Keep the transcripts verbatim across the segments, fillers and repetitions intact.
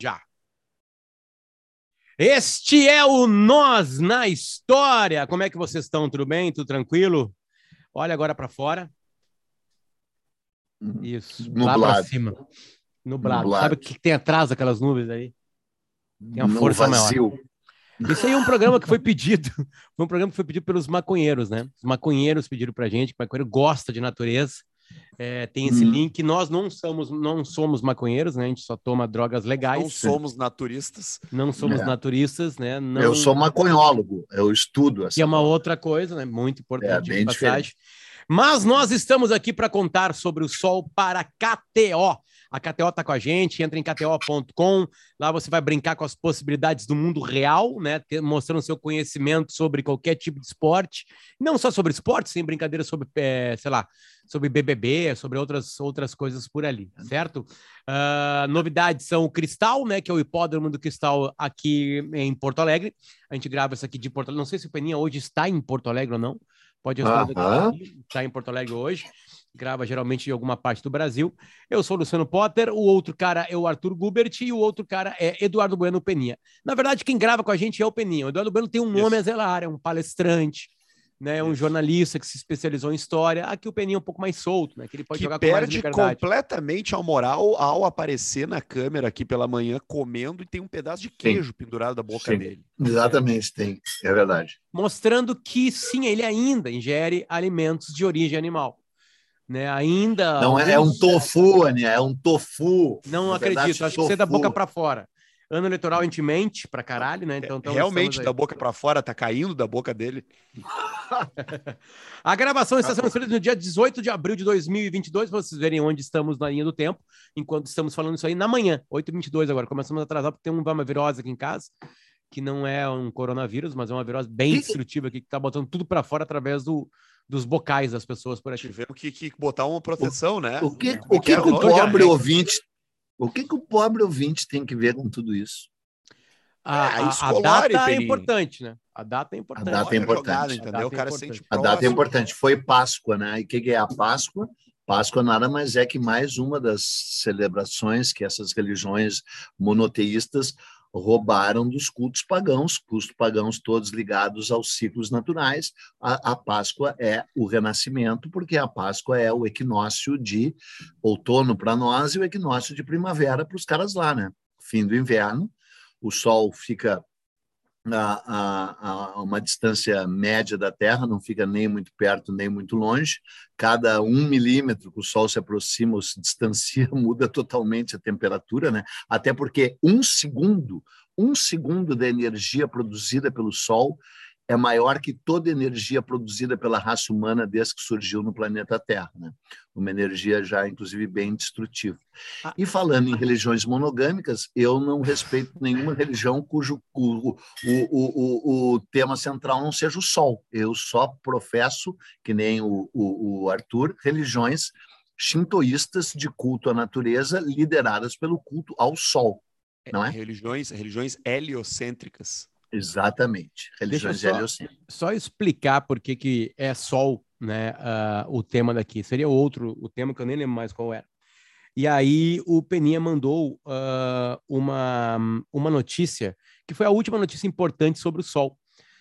Já. Este é o Nós na História. Como é que vocês estão? Tudo bem? Tudo tranquilo? Olha agora para fora. Isso. Nublado. Lá para cima. Nublado. Nublado. Sabe o que tem atrás daquelas nuvens aí? Tem uma No força vazio. maior. Isso aí é um programa que foi pedido. Foi um programa que foi pedido pelos maconheiros, né? Os maconheiros pediram pra gente, que o maconheiro gosta de natureza. É, tem esse Hum. link. Nós não somos, não somos maconheiros, né? A gente só toma drogas legais. Não somos naturistas. Não somos É. naturistas, né? Não... Eu sou maconhólogo, eu estudo essa Que é uma coisa. outra coisa, né? Muito importante. É, bem de passagem. Mas nós estamos aqui para contar sobre o sol para K T O. A K T O está com a gente, entra em K T O ponto com, lá você vai brincar com as possibilidades do mundo real, né? Mostrando seu conhecimento sobre qualquer tipo de esporte, não só sobre esporte, sem brincadeira sobre, é, sei lá, sobre B B B, sobre outras, outras coisas por ali, certo? Uh, novidades são o Cristal, né? Que é o hipódromo do Cristal aqui em Porto Alegre. A gente grava isso aqui de Porto Alegre. Não sei se o Peninha hoje está em Porto Alegre ou não. Pode responder. Uh-huh. Está em Porto Alegre hoje. Grava geralmente em alguma parte do Brasil. Eu sou o Luciano Potter, o outro cara é o Arthur Gubert e o outro cara é Eduardo Bueno Peninha. Na verdade, quem grava com a gente é o Peninha. O Eduardo Bueno tem um nome a zelar, é um palestrante, né? É um jornalista que se especializou em história. Aqui o Peninha é um pouco mais solto, né? Que ele pode que jogar com mais perde liberdade. completamente a moral ao aparecer na câmera aqui pela manhã comendo e tem um pedaço de queijo sim. pendurado da boca sim. dele. Exatamente, é. tem. É verdade. Mostrando que, sim, ele ainda ingere alimentos de origem animal. Né? Ainda não alguns... é um tofu, né? É um tofu. Não acredito, acho tofu. que você é da boca para fora. Ano eleitoral a gente mente pra caralho, né? Então, então realmente da boca para fora, tá caindo da boca dele. A gravação está sendo feita no dia dezoito de abril de dois mil e vinte e dois, para vocês verem onde estamos na linha do tempo, enquanto estamos falando isso aí na manhã, oito e vinte e dois agora. Começamos a atrasar porque tem uma virose aqui em casa, que não é um coronavírus, mas é uma virose bem destrutiva aqui, que tá botando tudo para fora através do dos bocais das pessoas por aqui. Tivemos que, que botar uma proteção, o, né? O que o, que, que o pobre ouvinte, o que, que o pobre ouvinte tem que ver com tudo isso? A, é, a, a data é importante, né? A data é importante. A data é importante, jogada, entendeu? A o cara é sente A data é importante. Foi Páscoa, né? E o que, que é a Páscoa? Páscoa nada mais é que mais uma das celebrações que essas religiões monoteístas roubaram dos cultos pagãos, cultos pagãos todos ligados aos ciclos naturais. A, a Páscoa é o renascimento, porque a Páscoa é o equinócio de outono para nós e o equinócio de primavera para os caras lá, né? Fim do inverno, o sol fica a, a, a uma distância média da Terra, não fica nem muito perto nem muito longe. Cada um milímetro que o Sol se aproxima ou se distancia muda totalmente a temperatura, né? Até porque um segundo, um segundo da energia produzida pelo Sol é maior que toda a energia produzida pela raça humana desde que surgiu no planeta Terra, né? Uma energia já, inclusive, bem destrutiva. E falando em religiões monogâmicas, eu não respeito nenhuma religião cujo o, o, o, o tema central não seja o Sol. Eu só professo, que nem o, o, o Arthur, religiões shintoístas de culto à natureza lideradas pelo culto ao Sol, não é? Religiões, religiões heliocêntricas. Exatamente, religiões Deixa eu só, só explicar por que, que é sol, né, uh, o tema daqui. Seria outro, o tema que eu nem lembro mais qual era. E aí o Peninha mandou uh, uma, uma notícia, que foi a última notícia importante sobre o sol,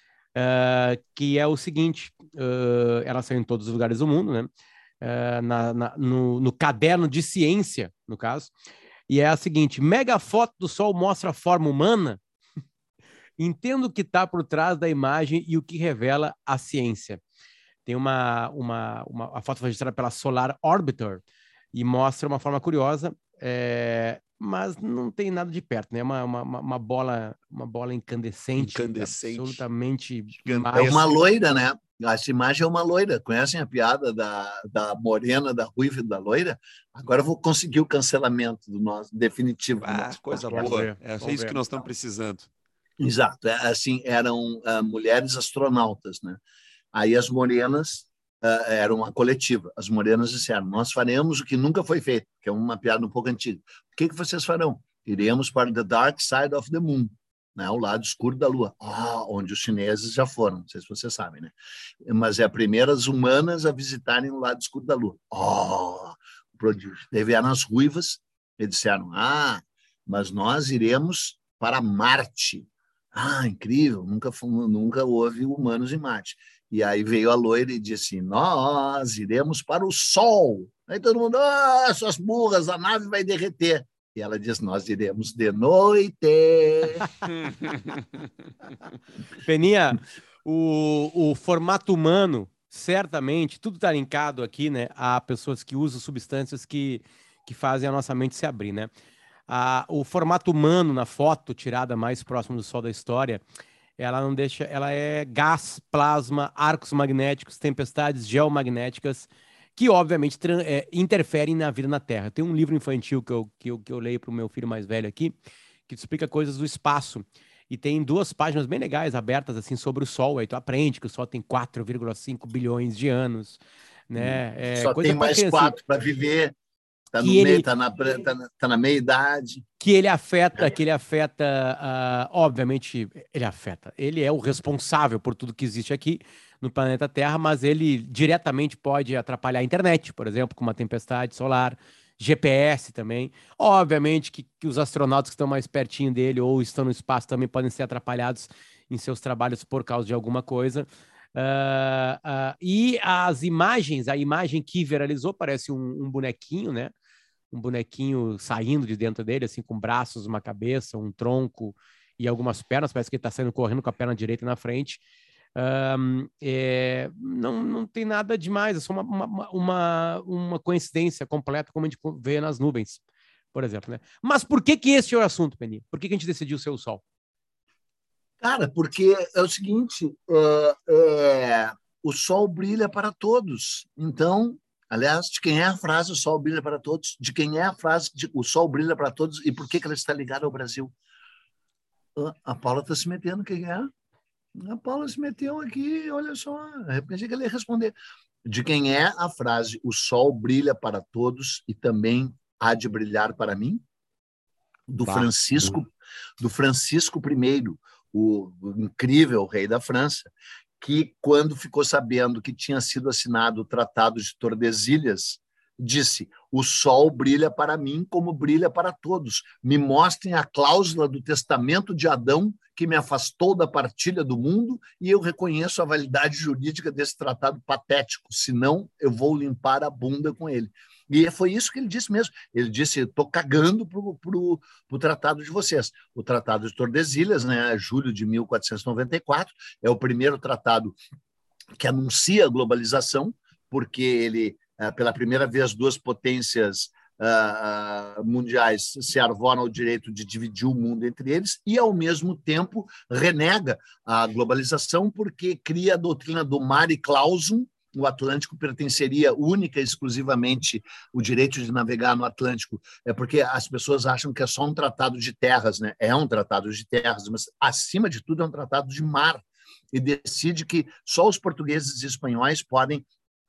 uh, que é o seguinte, uh, ela saiu em todos os lugares do mundo, né, uh, na, na, no, no caderno de ciência, no caso, e é a seguinte: mega foto do sol mostra a forma humana. Entendo o que está por trás da imagem e o que revela a ciência. Tem uma, uma, uma a foto foi registrada pela Solar Orbiter e mostra uma forma curiosa, é, mas não tem nada de perto, né? Uma, uma, uma bola, uma bola incandescente, incandescente. absolutamente é uma loira, né? Essa imagem é uma loira. Conhecem a piada da, da morena, da ruiva e da loira? Agora eu vou conseguir o cancelamento do nosso definitivo. Do ah, nosso coisa podcast. boa. É, é isso que nós estamos precisando. Exato, é, assim, eram uh, mulheres astronautas, né? Aí as morenas uh, eram uma coletiva. As morenas disseram: nós faremos o que nunca foi feito, que é uma piada um pouco antiga. O que, que vocês farão? Iremos para the dark side of the moon, né? O lado escuro da Lua, ah, onde os chineses já foram, não sei se vocês sabem, né? Mas é a primeira as humanas a visitarem o lado escuro da Lua. Oh, prodígio. Daí vieram as ruivas e disseram: ah, mas nós iremos para Marte. Ah, incrível, nunca, nunca houve humanos em Marte. E aí veio a loira e disse, nós iremos para o Sol. Aí todo mundo, ah, suas burras, a nave vai derreter. E ela disse, nós iremos de noite. Peninha, o, o formato humano, certamente, tudo está linkado aqui, né, a pessoas que usam substâncias que, que fazem a nossa mente se abrir, né? A, o formato humano na foto tirada mais próximo do Sol da história, ela não deixa, ela é gás, plasma, arcos magnéticos, tempestades geomagnéticas, que obviamente é, interferem na vida na Terra. Tem um livro infantil que eu, que eu, que eu leio para o meu filho mais velho aqui, que explica coisas do espaço. E tem duas páginas bem legais abertas assim sobre o Sol. Aí tu aprende que o Sol tem quatro vírgula cinco bilhões de anos, né? É, Só coisa tem mais criança, quatro para viver. Tá no ele, meio, tá na, tá, na, tá na meia idade. Que ele afeta, que ele afeta, uh, obviamente, ele afeta. Ele é o responsável por tudo que existe aqui no planeta Terra, mas ele diretamente pode atrapalhar a internet, por exemplo, com uma tempestade solar, G P S também. Obviamente que, que os astronautas que estão mais pertinho dele ou estão no espaço também podem ser atrapalhados em seus trabalhos por causa de alguma coisa. Uh, uh, e as imagens, a imagem que viralizou parece um, um bonequinho, né? Um bonequinho saindo de dentro dele, assim, com braços, uma cabeça, um tronco e algumas pernas, parece que ele está saindo correndo com a perna direita na frente. Um, é, não, não tem nada demais, é só uma, uma, uma, uma coincidência completa, como a gente vê nas nuvens, por exemplo, né? Mas por que que esse é o assunto, Peninha? Por que que a gente decidiu ser o Sol? Cara, porque é o seguinte, uh, é, o Sol brilha para todos, então... Aliás, de quem é a frase o sol brilha para todos? De quem é a frase de, o sol brilha para todos e por que, que ela está ligada ao Brasil? A Paula está se metendo, quem é? A Paula se meteu aqui, olha só, eu pensei que ela ia responder. De quem é a frase o sol brilha para todos e também há de brilhar para mim? Do bah, Francisco, muito. do Francisco I, o, o incrível rei da França, que, quando ficou sabendo que tinha sido assinado o Tratado de Tordesilhas, disse, o sol brilha para mim como brilha para todos. Me mostrem a cláusula do testamento de Adão que me afastou da partilha do mundo e eu reconheço a validade jurídica desse tratado patético, senão eu vou limpar a bunda com ele. E foi isso que ele disse mesmo. Ele disse, estou cagando para o tratado de vocês. O Tratado de Tordesilhas, né, julho de mil quatrocentos e noventa e quatro, é o primeiro tratado que anuncia a globalização, porque ele, pela primeira vez, duas potências uh, uh, mundiais se arvoram ao direito de dividir o mundo entre eles e, ao mesmo tempo, renega a globalização porque cria a doutrina do mare clausum. O Atlântico pertenceria única e exclusivamente o direito de navegar no Atlântico, é porque as pessoas acham que é só um tratado de terras, né? É um tratado de terras, mas, acima de tudo, é um tratado de mar, e decide que só os portugueses e espanhóis podem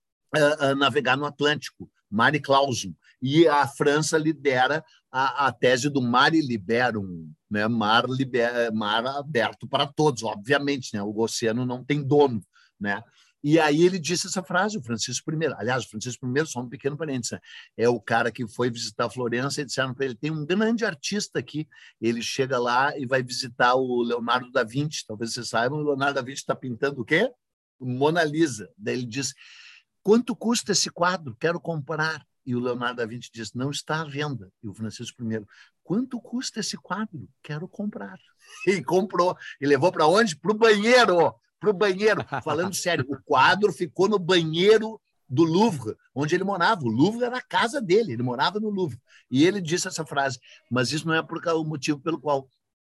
uh, uh, navegar no Atlântico, mare clausum, e a França lidera a, a tese do mare liberum, né? mar, liber, mar aberto para todos, obviamente, né? O oceano não tem dono, né? E aí ele disse essa frase, o Francisco I. Aliás, o Francisco I, só um pequeno parênteses, é o cara que foi visitar Florença e disseram para ele, tem um grande artista aqui. Ele chega lá e vai visitar o Leonardo da Vinci. Talvez vocês saibam, o Leonardo da Vinci está pintando o quê? Mona Lisa. Daí ele diz, quanto custa esse quadro? Quero comprar. E o Leonardo da Vinci diz, não está à venda. E o Francisco I, quanto custa esse quadro? Quero comprar. E comprou. E levou para onde? Para o banheiro. Para o banheiro. Falando sério, o quadro ficou no banheiro do Louvre, onde ele morava. O Louvre era a casa dele, ele morava no Louvre. E ele disse essa frase, mas isso não é por o motivo pelo qual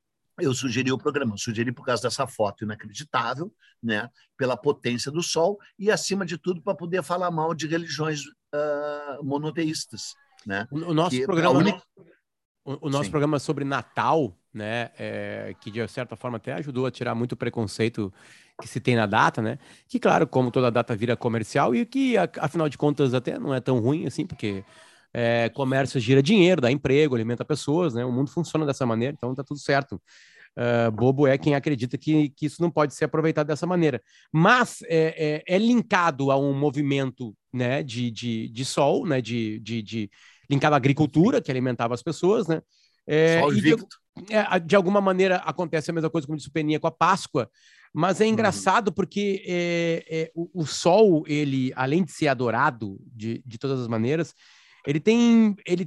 eu sugeri o programa. Eu sugeri por causa dessa foto inacreditável, né? Pela potência do Sol e, acima de tudo, para poder falar mal de religiões uh, monoteístas. Né? O, o nosso que, programa... Única... O, o nosso Sim. programa sobre Natal, né, é, que de certa forma até ajudou a tirar muito preconceito que se tem na data, né? Que, claro, como toda data vira comercial e que, afinal de contas, até não é tão ruim assim, porque é, comércio gira dinheiro, dá emprego, alimenta pessoas, né? O mundo funciona dessa maneira, então tá tudo certo. Uh, bobo é quem acredita que, que isso não pode ser aproveitado dessa maneira. Mas é, é, é linkado a um movimento, né, de, de, de sol, né, de, de, de linkado à agricultura, que alimentava as pessoas, né? É, Sol e de, invicto. é, de alguma maneira acontece a mesma coisa, como disse o Peninha, com a Páscoa, mas é engraçado uhum. porque é, é, o, o Sol, ele, além de ser adorado de, de todas as maneiras, ele tem, ele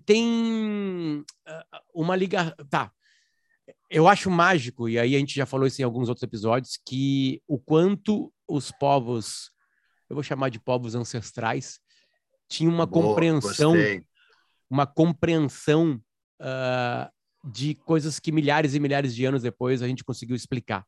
tem uma ligação... Tá, eu acho mágico, e aí a gente já falou isso em alguns outros episódios, que o quanto os povos, eu vou chamar de povos ancestrais, tinham uma Boa, compreensão, gostei. uma compreensão uh, de coisas que milhares e milhares de anos depois a gente conseguiu explicar.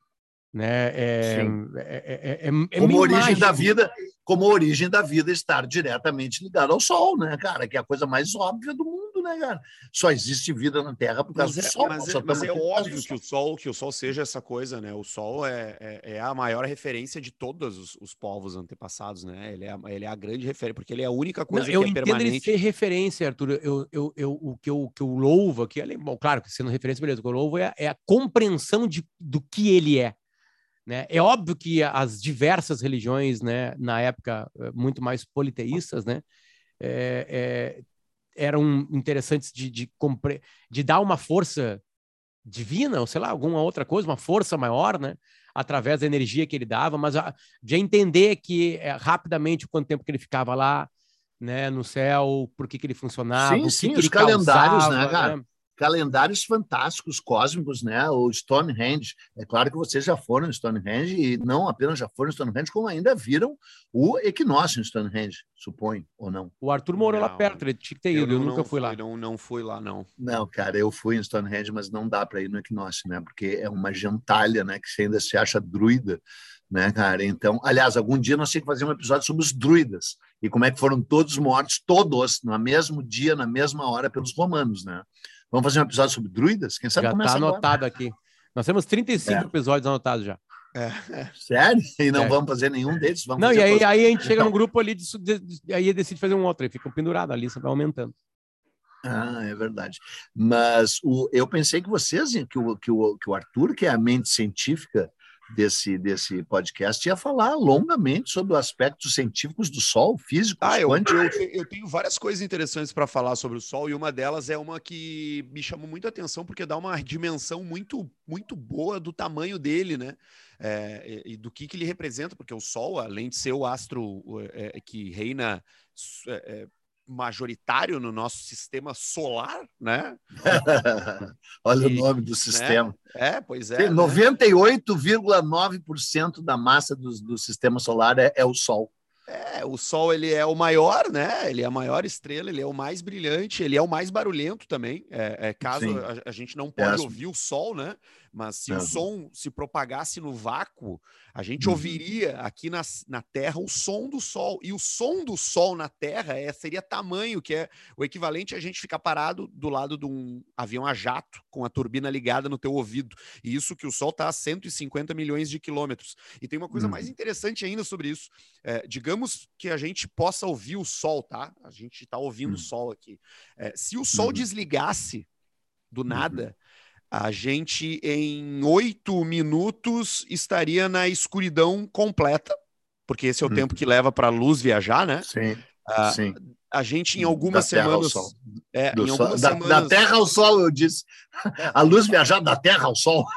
Né? É, é, é, é, é como origem mágico. da vida, como a origem da vida estar diretamente ligada ao Sol, né, cara? Que é a coisa mais óbvia do mundo, né, cara? Só existe vida na Terra por causa mas do é, Sol. Mas é, mas é óbvio que o Sol, que o Sol seja essa coisa, né? O Sol é, é, é a maior referência de todos os, os povos antepassados, né? Ele é, ele é a grande referência, porque ele é a única coisa Não, que é permanente. Eu entendo ele ser referência, Arthur. Eu, eu, eu, o que eu, que eu louvo aqui, é, bom, claro que sendo referência, beleza, o que eu louvo é, é a compreensão de, do que ele é. Né? É óbvio que as diversas religiões, né, na época muito mais politeístas, né, é, é, eram interessantes de, de, compre... de dar uma força divina, ou sei lá, alguma outra coisa, uma força maior, né, através da energia que ele dava, mas a, de entender que é, rapidamente quanto tempo que ele ficava lá, né, no céu, por que, que ele funcionava, sim, o que, sim, que os ele calendários, causava, né, cara? Né? Calendários fantásticos, cósmicos, né? O Stonehenge. É claro que vocês já foram em Stonehenge e não apenas já foram em Stonehenge, como ainda viram o equinócio em Stonehenge, suponho, ou não? O Arthur morou não, lá perto, ele tinha que ter ido, eu, não, eu nunca fui, fui lá. Não, não fui lá, não. Não, cara, eu fui em Stonehenge, mas não dá para ir no equinócio, né? Porque é uma gentalha, né? Que você ainda se acha druida, né, cara? Então, aliás, algum dia nós tínhamos que fazer um episódio sobre os druidas e como é que foram todos mortos, todos, no mesmo dia, na mesma hora, pelos romanos, né? Vamos fazer um episódio sobre druidas? Quem sabe já começa tá anotado agora. Aqui. Nós temos trinta e cinco é. episódios anotados já. É. Sério? E não é. vamos fazer nenhum deles? Vamos não, fazer e aí, todos... aí a gente chega então... no grupo ali, de, de, de, aí decide fazer um outro, aí fica pendurado, a lista vai aumentando. Ah, é verdade. Mas o, eu pensei que vocês, que o, que, o, que o Arthur, que é a mente científica desse, desse podcast, ia falar longamente sobre os aspectos científicos do Sol, físicos, ah, eu, quânticos. Eu, eu tenho várias coisas interessantes para falar sobre o Sol, e uma delas é uma que me chamou muita atenção, porque dá uma dimensão muito, muito boa do tamanho dele, né? É, e, e do que, que ele representa, porque o Sol, além de ser o astro é, que reina... É, majoritário no nosso sistema solar, né? Olha e, o nome do sistema. Né? É, pois é. Tem noventa e oito vírgula nove por cento da massa do, do sistema solar é, é o Sol. É, o Sol ele é o maior, né? Ele é a maior estrela, ele é o mais brilhante, ele é o mais barulhento também. É, é caso a, a gente não pode é. ouvir o Sol, né? Mas se uhum. o som se propagasse no vácuo, a gente uhum. ouviria aqui na, na Terra o som do Sol. E o som do Sol na Terra é, seria tamanho, que é o equivalente a gente ficar parado do lado de um avião a jato, com a turbina ligada no teu ouvido. E isso que o Sol está a cento e cinquenta milhões de quilômetros. E tem uma coisa uhum. mais interessante ainda sobre isso. É, digamos que a gente possa ouvir o Sol, tá? A gente está ouvindo uhum. o Sol aqui. É, se o Sol uhum. desligasse do nada... Uhum. A gente, em oito minutos, estaria na escuridão completa, porque esse é o hum. tempo que leva para a luz viajar, né? Sim, ah, sim. A gente, em algumas da semanas... Terra ao Sol. É, em sol. algumas Da, semanas... da Terra ao Sol, eu disse. A luz viajar da Terra ao Sol.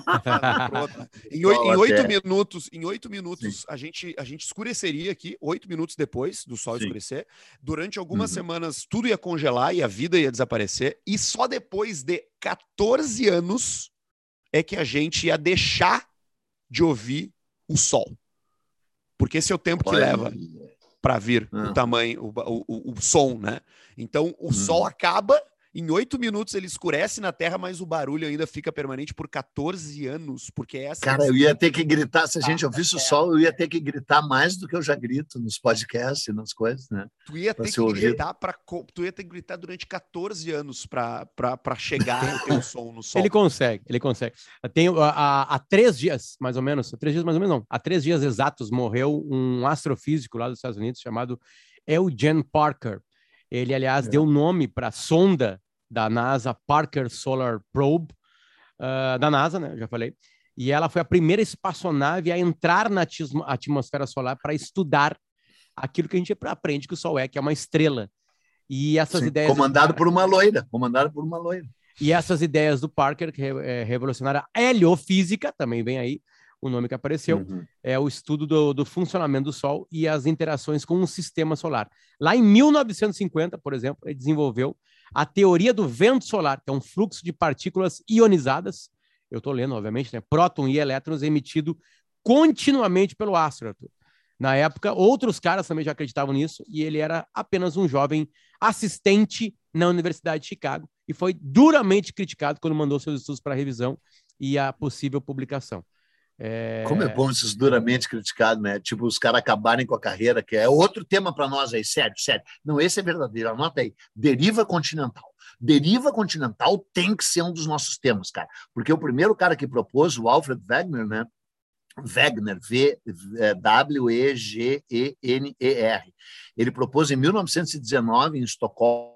em oito, em oito minutos, em oito minutos a gente, a gente escureceria aqui, oito minutos depois do Sol Sim. escurecer. Durante algumas uhum. semanas, tudo ia congelar e a vida ia desaparecer. E só depois de catorze anos é que a gente ia deixar de ouvir o Sol. Porque esse é o tempo que Olha. leva para vir uhum. o tamanho, o, o, o som, né? Então, o uhum. Sol acaba... Em oito minutos ele escurece na Terra, mas o barulho ainda fica permanente por catorze anos, porque essa... Cara, eu ia ter que gritar, se a gente ouvisse o Sol, eu ia ter que gritar mais do que eu já grito nos podcasts e nas coisas, né? Tu ia ter que ouvir. gritar para tu ia ter que gritar durante catorze anos para chegar o teu som no Sol. Ele consegue, ele consegue. Tem, há, há três dias, mais ou menos, há três dias mais ou menos não, há três dias exatos morreu um astrofísico lá dos Estados Unidos chamado Eugene Parker. Ele, aliás, é. deu nome para a sonda da NASA, Parker Solar Probe, uh, da NASA, né? Eu já falei. E ela foi a primeira espaçonave a entrar na atmosfera solar para estudar aquilo que a gente aprende que o Sol é, que é uma estrela. E essas Sim, ideias... Comandado por uma loira. Comandado por uma loira. E essas ideias do Parker, que é revolucionária, a heliofísica, também vem aí, o nome que apareceu, uhum. é o estudo do, do funcionamento do Sol e as interações com o sistema solar. Lá em mil novecentos e cinquenta, por exemplo, ele desenvolveu a teoria do vento solar, que é um fluxo de partículas ionizadas, eu estou lendo, obviamente, né? Próton e elétrons emitido continuamente pelo astro, Arthur. Na época, outros caras também já acreditavam nisso, e ele era apenas um jovem assistente na Universidade de Chicago, e foi duramente criticado quando mandou seus estudos para revisão e a possível publicação. É... Como é bom esses duramente criticados, né? Tipo, os caras acabarem com a carreira, que é outro tema para nós aí, sério, sério. Não, esse é verdadeiro, anota aí. Deriva continental. Deriva continental tem que ser um dos nossos temas, cara. Porque o primeiro cara que propôs, o Alfred Wegener, né? Wegener, V W E G E N E R. Ele propôs em mil novecentos e dezenove, em Estocolmo,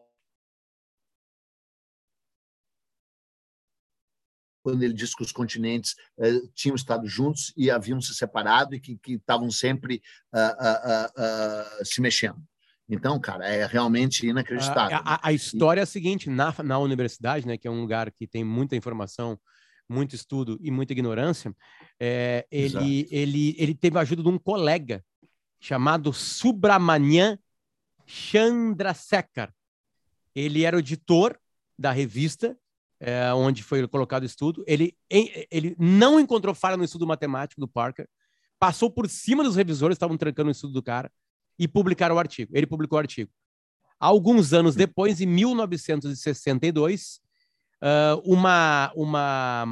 quando ele disse que os continentes uh, tinham estado juntos e haviam se separado e que estavam sempre uh, uh, uh, uh, se mexendo. Então, cara, é realmente inacreditável. A, a, a história e... é a seguinte, na, na universidade, né, que é um lugar que tem muita informação, muito estudo e muita ignorância, é, ele, ele, ele teve a ajuda de um colega chamado Subramanian Chandrasekhar. Ele era o editor da revista É, onde foi colocado o estudo, ele, ele não encontrou falha no estudo matemático do Parker, passou por cima dos revisores que estavam trancando o estudo do cara e publicaram o artigo. Ele publicou o artigo. Alguns anos depois, em mil novecentos e sessenta e dois, uh, uma, uma,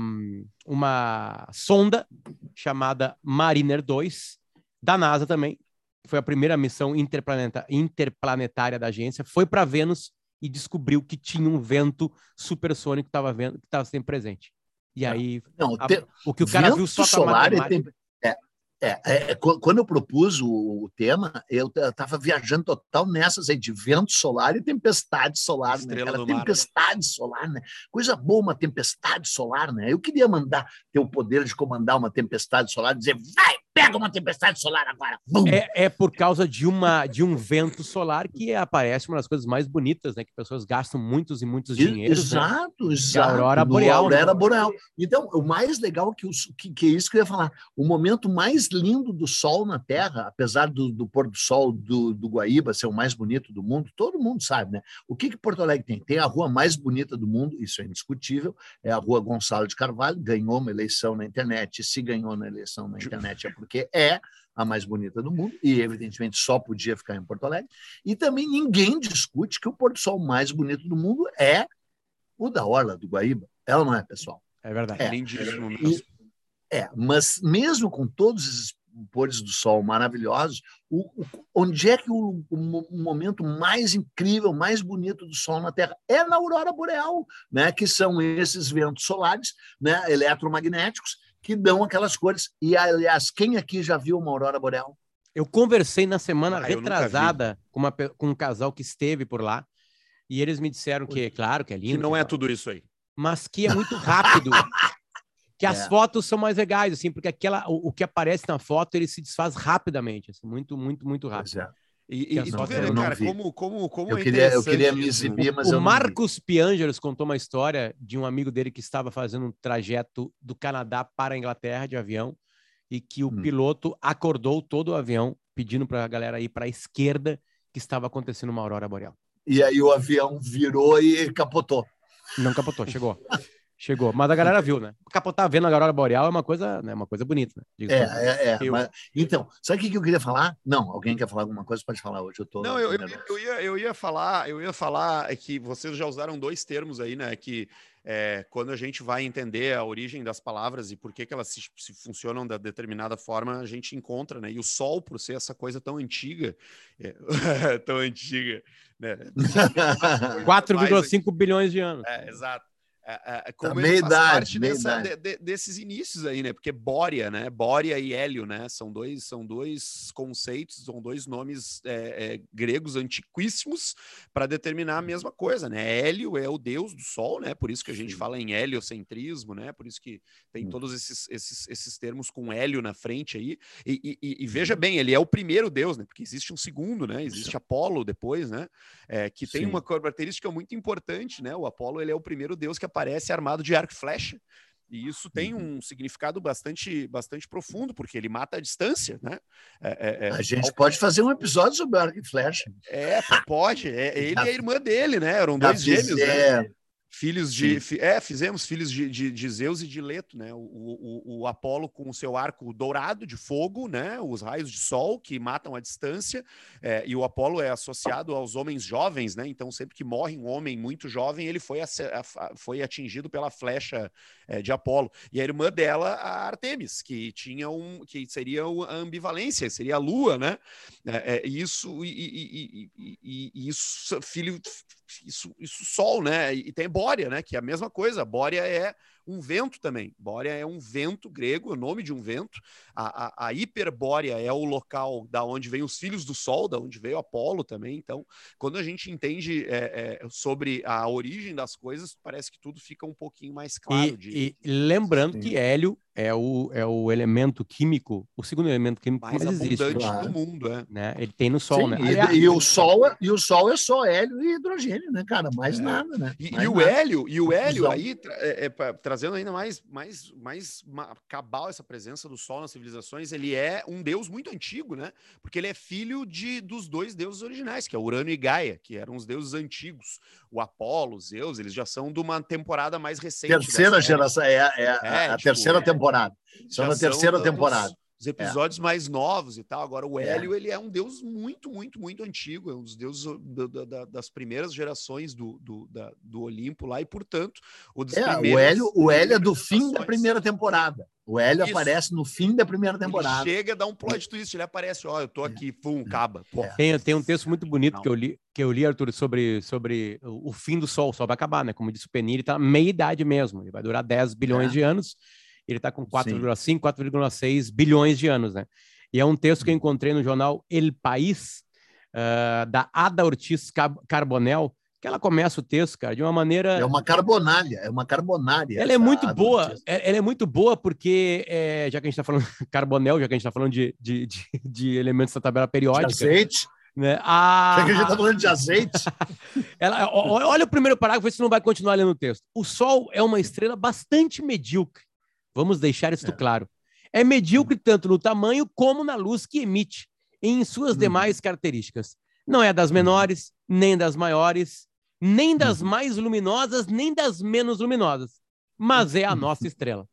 uma sonda chamada Mariner dois, da NASA também, foi a primeira missão interplaneta, interplanetária da agência, foi para Vênus e descobriu que tinha um vento supersônico que estava vendo, que estava sempre presente. E aí, não, a, te... o que o cara viu só com a matemática... É, é, é, quando eu propus o, o tema, eu estava viajando total nessas aí de vento solar e tempestade solar, né? Era tempestade mar. solar, né? Coisa boa uma tempestade solar, né? Eu queria mandar, ter o poder de comandar uma tempestade solar e dizer, vai, pega uma tempestade solar agora. É, é por causa de, uma, de um vento solar que aparece uma das coisas mais bonitas, né? Que pessoas gastam muitos e muitos dinheiros. Exato, né? exato. A aurora boreal. Aurora boreal. Então, o mais legal que, os, que, que é isso que eu ia falar. O momento mais lindo do sol na Terra, apesar do, do pôr do sol do, do Guaíba ser o mais bonito do mundo, todo mundo sabe, né? O que, que Porto Alegre tem? Tem a rua mais bonita do mundo, isso é indiscutível, é a rua Gonçalo de Carvalho, ganhou uma eleição na internet. Se ganhou na eleição na internet é porque é a mais bonita do mundo, e evidentemente só podia ficar em Porto Alegre. E também ninguém discute que o pôr do sol mais bonito do mundo é o da Orla do Guaíba. Ela não é, pessoal? É verdade. É, lindíssimo mesmo. E, é, mas mesmo com todos esses pôres do sol maravilhosos, o, o, onde é que o, o, o momento mais incrível, mais bonito do sol na Terra? É na aurora boreal, né? Que são esses ventos solares, né? Eletromagnéticos, que dão aquelas cores. E, aliás, quem aqui já viu uma aurora boreal? Eu conversei na semana ah, retrasada com, uma, com um casal que esteve por lá, e eles me disseram que, claro, que é lindo. Que não que é tudo isso aí. Mas que é muito rápido. Que as é. fotos são mais legais, assim, porque aquela, o, o que aparece na foto, ele se desfaz rapidamente, assim, muito, muito, muito rápido. É. E, e, e tu vê, né, cara, como, como, como eu é queria, eu queria me exibir, o, mas o eu Marcos Piangelos contou uma história de um amigo dele que estava fazendo um trajeto do Canadá para a Inglaterra de avião e que o hum. piloto acordou todo o avião pedindo para a galera ir para a esquerda, que estava acontecendo uma aurora boreal. E aí o avião virou e capotou. Não capotou, chegou. Chegou, mas a galera viu, né? Capotar vendo a aurora boreal é uma coisa, né? Uma coisa bonita, né? É, é, é. Eu... Mas, então, sabe o que eu queria falar? Não, alguém quer falar alguma coisa? Pode falar hoje. Eu tô. Não, eu, eu, eu, ia, eu ia falar, eu ia falar que vocês já usaram dois termos aí, né? Que é, quando a gente vai entender a origem das palavras e por que, que elas se, se funcionam da determinada forma, a gente encontra, né? E o sol, por ser essa coisa tão antiga, é, tão antiga, né? quatro vírgula cinco bilhões de anos. É, exato. É, é, como tá, ele faz idade, parte dessa, de, de, desses inícios aí, né? Porque Bória, né? Bória e Hélio, né? São dois, são dois conceitos, são dois nomes é, é, gregos antiquíssimos para determinar a mesma coisa, né? Hélio é o deus do sol, né? Por isso que a gente Sim. fala em heliocentrismo, né? Por isso que tem todos esses, esses, esses termos com Hélio na frente aí. E, e, e veja bem, ele é o primeiro deus, né? Porque existe um segundo, né? Existe Sim. Apolo depois, né? É, que tem Sim. uma característica muito importante, né? O Apolo, ele é o primeiro deus que aparece armado de arco e flecha. E isso tem um significado bastante, bastante profundo, porque ele mata a distância, né? É, é, a gente ao... pode fazer um episódio sobre arco e flecha. É, pode. É, ele e a irmã dele, né? Eram dois gêmeos, é... né? Filhos de... Fi, é, fizemos filhos de, de, de Zeus e de Leto, né? O, o, o Apolo com o seu arco dourado de fogo, né? Os raios de sol que matam a distância. É, e o Apolo é associado aos homens jovens, né? Então, sempre que morre um homem muito jovem, ele foi, a, a, foi atingido pela flecha é, de Apolo. E a irmã dela, a Artemis, que tinha um... que seria a ambivalência, seria a lua, né? É, é, isso... E, e, e, e, e isso... Filho... Isso, isso sol, né? E tem Bórea, né? Que é a mesma coisa. Bórea é um vento também. Bórea é um vento grego, é o nome de um vento. A, a, a Hiperbórea é o local da onde vem os filhos do Sol, da onde veio Apolo também. Então, quando a gente entende é, é, sobre a origem das coisas, parece que tudo fica um pouquinho mais claro. E, de, e lembrando Sim. que hélio é o, é o elemento químico, o segundo elemento químico mais, mais abundante existe, claro. do mundo, é. né? Ele tem no Sol, Sim, né? E, Aliás, e, o sol é, e o Sol é só hélio e hidrogênio, né, cara? Mais é. nada, né? E, mais e o nada. hélio, e o hélio aí é, é, trazendo ainda mais, mais, mais cabal essa presença do Sol nas civilizações, ele é um deus muito antigo, né? Porque ele é filho de, dos dois deuses originais, que é Urano e Gaia, que eram os deuses antigos. O Apolo, Zeus, eles já são de uma temporada mais recente. Terceira geração, é, é, é a, a tipo, terceira é, temporada. São na terceira são temporada. Os, os episódios é. mais novos e tal. Agora, o Hélio, é. ele é um deus muito, muito, muito antigo. É um dos deuses do, do, da, das primeiras gerações do, do, da, do Olimpo lá. E, portanto, o dos é, primeiros... O Hélio, o Hélio é do fim da primeira temporada. O Hélio Isso. aparece no fim da primeira temporada. Ele chega a dar um plot twist. Ele aparece, ó, eu tô aqui, pum, acaba. É. Tem, tem um texto muito bonito que eu li, que eu li, Arthur, sobre, sobre o fim do Sol. O Sol vai acabar, né? Como disse o Penny, ele tá meia idade mesmo. Ele vai durar dez bilhões é. de anos. Ele está com quatro vírgula cinco, quatro vírgula seis bilhões de anos, né? E é um texto que eu encontrei no jornal El País, uh, da Ada Ortiz Carbonell, que ela começa o texto, cara, de uma maneira... É uma carbonalha, é uma carbonária. Ela é muito boa, ela é muito boa porque, é, já que a gente está falando Carbonell, já que a gente está falando de, de, de, de elementos da tabela periódica... De azeite. Né? Ah, já que a gente está falando de azeite. ela, olha o primeiro parágrafo, você não vai continuar lendo o texto. O Sol é uma estrela bastante medíocre. Vamos deixar isso é. claro. É medíocre tanto no tamanho como na luz que emite, e em suas hum. demais características. Não é das menores, hum. nem das maiores, nem das hum. mais luminosas, nem das menos luminosas. Mas é a nossa estrela.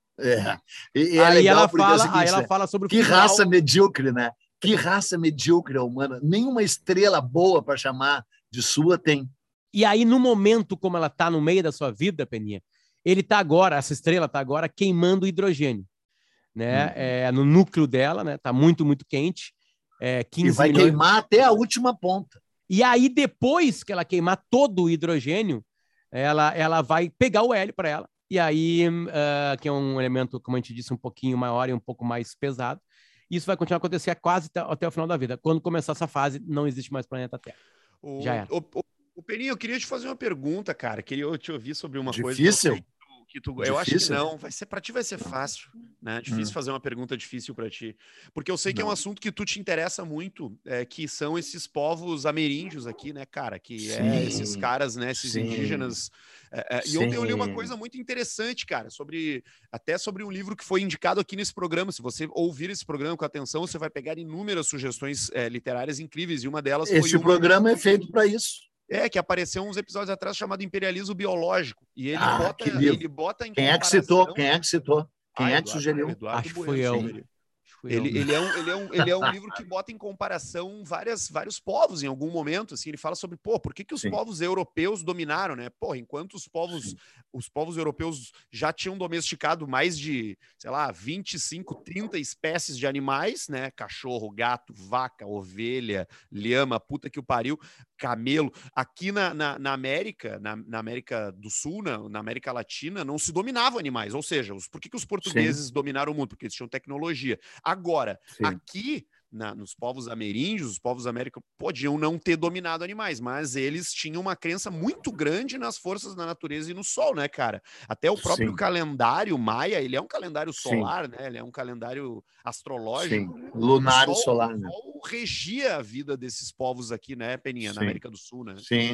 É. E, e é aí ela, fala, é o seguinte, aí ela né? fala sobre o que final... raça medíocre, né? Que raça medíocre a humana. Nenhuma estrela boa para chamar de sua tem. E aí, no momento como ela está no meio da sua vida, Peninha, ele está agora, essa estrela está agora queimando hidrogênio, né? Uhum. É, no núcleo dela, né? Está muito, muito quente. É, quinze e vai milhões... queimar até a última ponta. E aí, depois que ela queimar todo o hidrogênio, ela, ela vai pegar o hélio para ela. E aí, uh, que é um elemento, como a gente disse, um pouquinho maior e um pouco mais pesado. Isso vai continuar a acontecer quase até, até o final da vida. Quando começar essa fase, não existe mais planeta Terra. O, Já era. O, o, o Peninho, eu queria te fazer uma pergunta, cara. Queria te ouvir sobre uma Difícil? coisa... Que tu, eu acho que não, vai ser para ti vai ser fácil, né? Difícil hum. fazer uma pergunta difícil para ti, porque eu sei que não. é um assunto que tu te interessa muito, é, que são esses povos ameríndios aqui, né, cara? Que Sim. é esses caras, né? Esses Sim. indígenas. É, é, e ontem eu li uma coisa muito interessante, cara, sobre até sobre um livro que foi indicado aqui nesse programa. Se você ouvir esse programa com atenção, você vai pegar inúmeras sugestões é, literárias incríveis e uma delas esse foi uma... programa é feito para isso. É, que apareceu uns episódios atrás chamado Imperialismo Biológico. E ele, ah, bota, ele bota em Quem é que citou? Quem é que citou? Quem ah, é que sugeriu? Eduardo Acho que fui eu. Ele, ele, é um, ele, é um, ele é um livro que bota em comparação várias, vários povos em algum momento. Assim, ele fala sobre, pô, por que, que os Sim. povos europeus dominaram, né? Pô, enquanto os povos, os povos europeus já tinham domesticado mais de, sei lá, vinte e cinco, trinta espécies de animais, né? Cachorro, gato, vaca, ovelha, lhama, puta que o pariu, camelo. Aqui na, na, na América, na, na América do Sul, na, na América Latina, não se dominavam animais. Ou seja, os, por que, que os portugueses Sim. dominaram o mundo? Porque eles tinham tecnologia. Agora, Sim. aqui, na, nos povos ameríndios, os povos américos podiam não ter dominado animais, mas eles tinham uma crença muito grande nas forças da natureza e no sol, né, cara? Até o próprio Sim. calendário maia, ele é um calendário solar, Sim. né? Ele é um calendário astrológico. Sim. Lunar e sol, solar, né? O sol regia a vida desses povos aqui, né, Peninha, Sim. na América do Sul, né? Sim.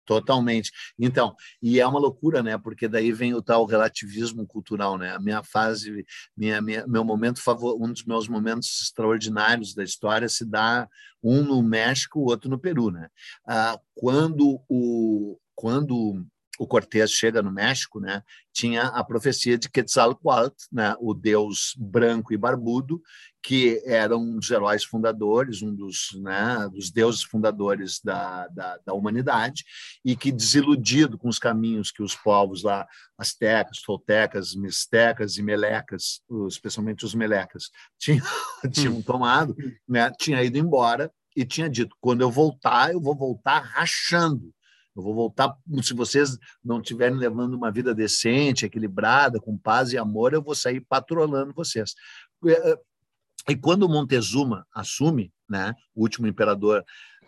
Totalmente. Então, e é uma loucura, né? Porque daí vem o tal relativismo cultural, né? A minha fase, minha, minha, meu momento favor, um dos meus momentos extraordinários da história se dá um no México, o outro no Peru, né? Ah, quando o quando o Cortés chega no México, né? Tinha a profecia de Quetzalcóatl, né? O deus branco e barbudo, que era um dos heróis fundadores, um dos, né, dos deuses fundadores da, da, da humanidade, e que, desiludido com os caminhos que os povos lá, astecas, toltecas, mixtecas e melecas, especialmente os melecas, tinham, tinham tomado, né, tinha ido embora e tinha dito, quando eu voltar, eu vou voltar rachando. Eu vou voltar, se vocês não estiverem levando uma vida decente, equilibrada, com paz e amor, eu vou sair patrolando vocês. E quando o Montezuma assume, né, o último imperador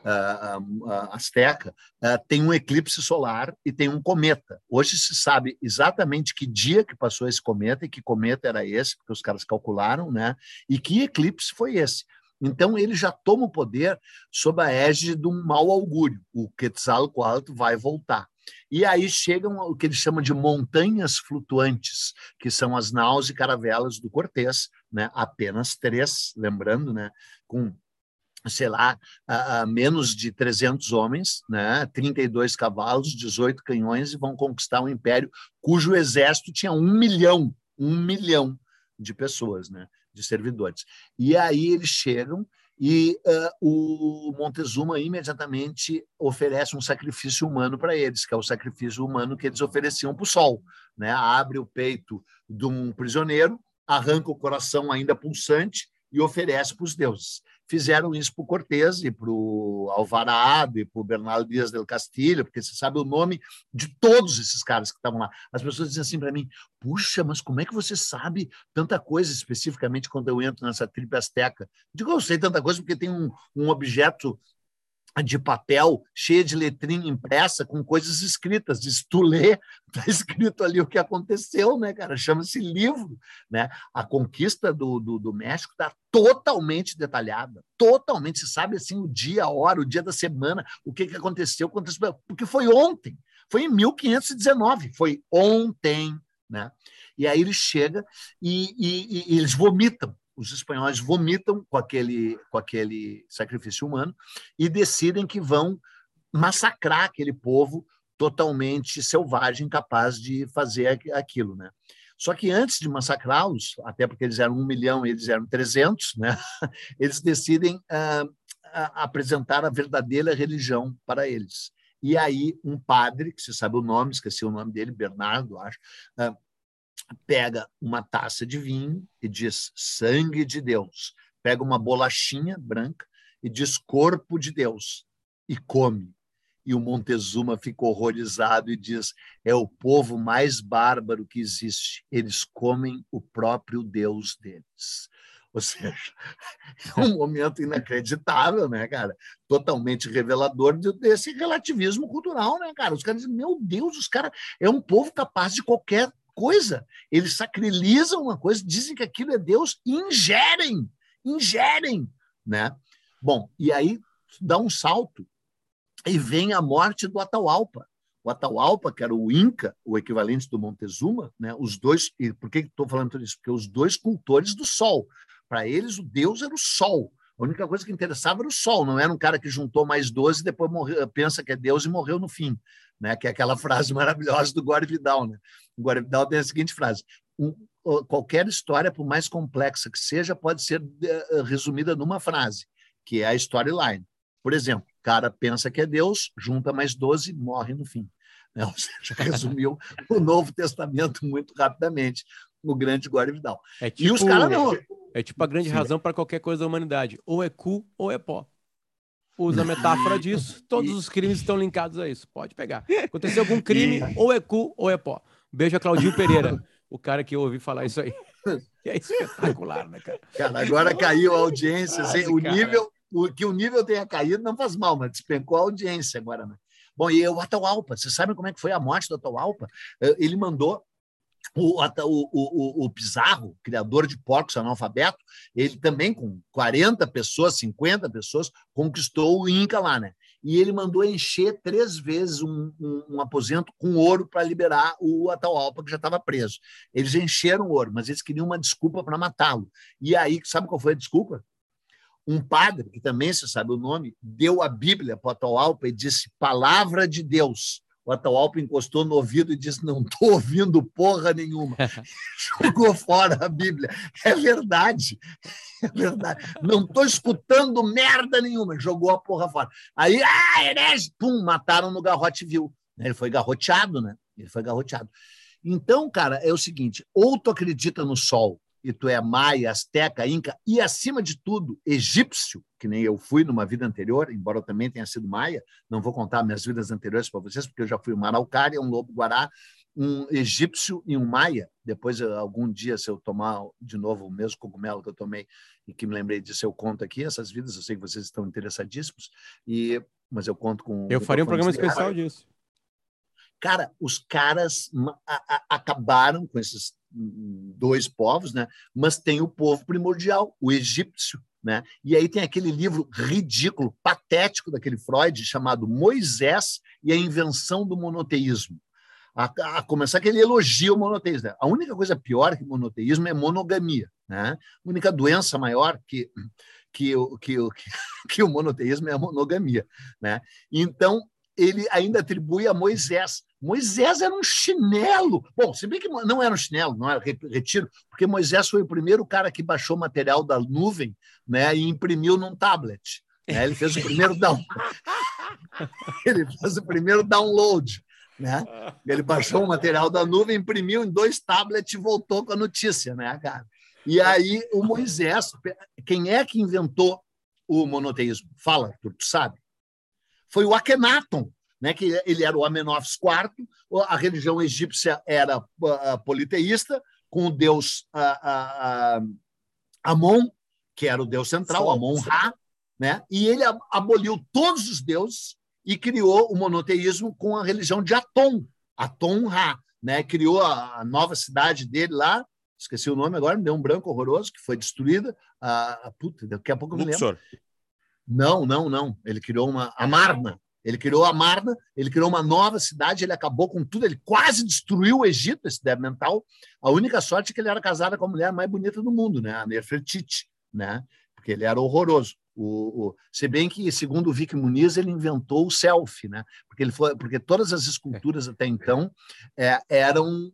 uh, uh, uh, asteca, uh, tem um eclipse solar e tem um cometa. Hoje se sabe exatamente que dia que passou esse cometa e que cometa era esse, porque os caras calcularam, né, e que eclipse foi esse. Então, ele já toma o poder sob a égide de um mau augúrio. O Quetzalcóatl vai voltar. E aí chegam o que eles chamam de montanhas flutuantes, que são as naus e caravelas do Cortés, né? Apenas três, lembrando, né? Com, sei lá, a, a menos de trezentos homens, né? trinta e dois cavalos, dezoito canhões, e vão conquistar um império cujo exército tinha um milhão, um milhão de pessoas, né? De servidores. E aí eles chegam e uh, o Montezuma imediatamente oferece um sacrifício humano para eles, que é o sacrifício humano que eles ofereciam para o sol, né? Abre o peito de um prisioneiro, arranca o coração ainda pulsante e oferece para os deuses. Fizeram isso para o Cortés e para o Alvarado e para o Bernal Díaz del Castillo, porque você sabe o nome de todos esses caras que estavam lá. As pessoas dizem assim para mim, puxa, mas como é que você sabe tanta coisa especificamente quando eu entro nessa tribo asteca? Digo, eu sei tanta coisa porque tem um, um objeto de papel cheia de letrinha impressa com coisas escritas. Se tu lê, está escrito ali o que aconteceu, né, cara? Chama-se livro, né? A conquista do, do, do México está totalmente detalhada, totalmente. Você sabe assim o dia, a hora, o dia da semana, o que, que aconteceu, aconteceu, porque foi ontem, foi em mil quinhentos e dezenove, foi ontem, né? E aí ele chega e, e, e eles vomitam. Os espanhóis vomitam com aquele, com aquele sacrifício humano e decidem que vão massacrar aquele povo totalmente selvagem, capaz de fazer aquilo, né? Só que antes de massacrá-los, até porque eles eram um milhão e eles eram trezentos, né? Eles decidem uh, apresentar a verdadeira religião para eles. E aí um padre, que você sabe o nome, esqueci o nome dele, Bernardo, acho, uh, pega uma taça de vinho e diz sangue de Deus. Pega uma bolachinha branca e diz corpo de Deus. E come. E o Montezuma fica horrorizado e diz, é o povo mais bárbaro que existe. Eles comem o próprio Deus deles. Ou seja, é um momento inacreditável, né, cara? Totalmente revelador desse relativismo cultural, né, cara? Os caras dizem, meu Deus, os caras é um povo capaz de qualquer coisa. Eles sacralizam uma coisa, dizem que aquilo é Deus e ingerem, ingerem, né? Bom, e aí dá um salto e vem a morte do Atahualpa. O Atahualpa, que era o Inca, o equivalente do Montezuma, né? Os dois, e por que estou falando tudo isso? Porque os dois cultores do sol. Para eles, o Deus era o sol. A única coisa que interessava era o sol, não era um cara que juntou mais doze e depois morreu, pensa que é Deus e morreu no fim, né? Que é aquela frase maravilhosa do Gore Vidal, né? O Gore Vidal tem a seguinte frase, um, qualquer história, por mais complexa que seja, pode ser uh, resumida numa frase, que é a storyline. Por exemplo, o cara pensa que é Deus, junta mais doze e morre no fim. Né? Ou seja, resumiu o Novo Testamento muito rapidamente, o grande Gore Vidal. É tipo, e os caras não... É tipo a grande Sim. razão para qualquer coisa da humanidade. Ou é cu ou é pó. Usa a metáfora disso. Todos os crimes estão linkados a isso. Pode pegar. Aconteceu algum crime, ou é cu ou é pó. Beijo a Claudinho Pereira, o cara que eu ouvi falar isso aí. Que é espetacular, né, cara? Cara, agora caiu a audiência. Assim, o nível, o, que o nível tenha caído não faz mal, mas despencou a audiência agora, né? Bom, e o Atahualpa, vocês sabem como é que foi a morte do Atahualpa? Ele mandou O, o, o, o Pizarro, criador de porcos analfabeto, ele também com quarenta pessoas, cinquenta pessoas, conquistou o Inca lá, né? e ele mandou encher três vezes um, um, um aposento com ouro para liberar o Atahualpa, que já estava preso. Eles encheram ouro, mas eles queriam uma desculpa para matá-lo. E aí, sabe qual foi a desculpa? Um padre, que também se sabe o nome, deu a Bíblia para o Atahualpa e disse, palavra de Deus. O Atahualpa encostou no ouvido e disse, não estou ouvindo porra nenhuma. Jogou fora a Bíblia. É verdade, é verdade. Não estou escutando merda nenhuma. Jogou a porra fora. Aí, ah, herege! Pum, mataram no garrote vil. Ele foi garroteado, né? Ele foi garroteado. Então, cara, é o seguinte, ou tu acredita no sol, e tu é maia, asteca, inca, e, acima de tudo, egípcio, que nem eu fui numa vida anterior, embora eu também tenha sido maia, não vou contar minhas vidas anteriores para vocês, porque eu já fui um araucária, um lobo-guará, um egípcio e um maia. Depois, algum dia, se eu tomar de novo o mesmo cogumelo que eu tomei e que me lembrei disso, eu conto aqui essas vidas, eu sei que vocês estão interessadíssimos, e, mas eu conto com... Eu faria um programa especial disso. Cara, os caras a, a, acabaram com esses dois povos, né? Mas tem o povo primordial, o egípcio, né? E aí tem aquele livro ridículo, patético daquele Freud, chamado Moisés e a Invenção do Monoteísmo. A, a começar que ele elogia o monoteísmo. Né? A única coisa pior que o monoteísmo é monogamia, né? A única doença maior que, que, que, que, que o monoteísmo é a monogamia, né? Então, ele ainda atribui a Moisés. Moisés era um chinelo. Bom, se bem que não era um chinelo, não era retiro, porque Moisés foi o primeiro cara que baixou material da nuvem, né, e imprimiu num tablet. Né? Ele fez o primeiro down... ele fez o primeiro download. Né? Ele baixou o material da nuvem, imprimiu em dois tablets e voltou com a notícia. Né, cara? E aí o Moisés, quem é que inventou o monoteísmo? Fala, Arthur, tu sabe? Foi o Akhenaton, né, que ele era o Amenófis quarto, a religião egípcia era uh, politeísta, com o deus uh, uh, Amon, que era o deus central, Amon-Ra, né, e ele aboliu todos os deuses e criou o monoteísmo com a religião de Aton, Aton-Ra, né, criou a nova cidade dele lá, esqueci o nome agora, me deu um branco horroroso, que foi destruída, uh, puta, daqui a pouco eu me lembro. Não, não, não. Ele criou uma Amarna. Ele criou a Amarna, ele criou uma nova cidade, ele acabou com tudo, ele quase destruiu o Egito, esse débil mental. A única sorte é que ele era casado com a mulher mais bonita do mundo, né? A Nefertiti, né? Porque ele era horroroso. O, o, se bem que, segundo o Vic Muniz, ele inventou o selfie, né? Porque, ele foi, porque todas as esculturas até então é, eram,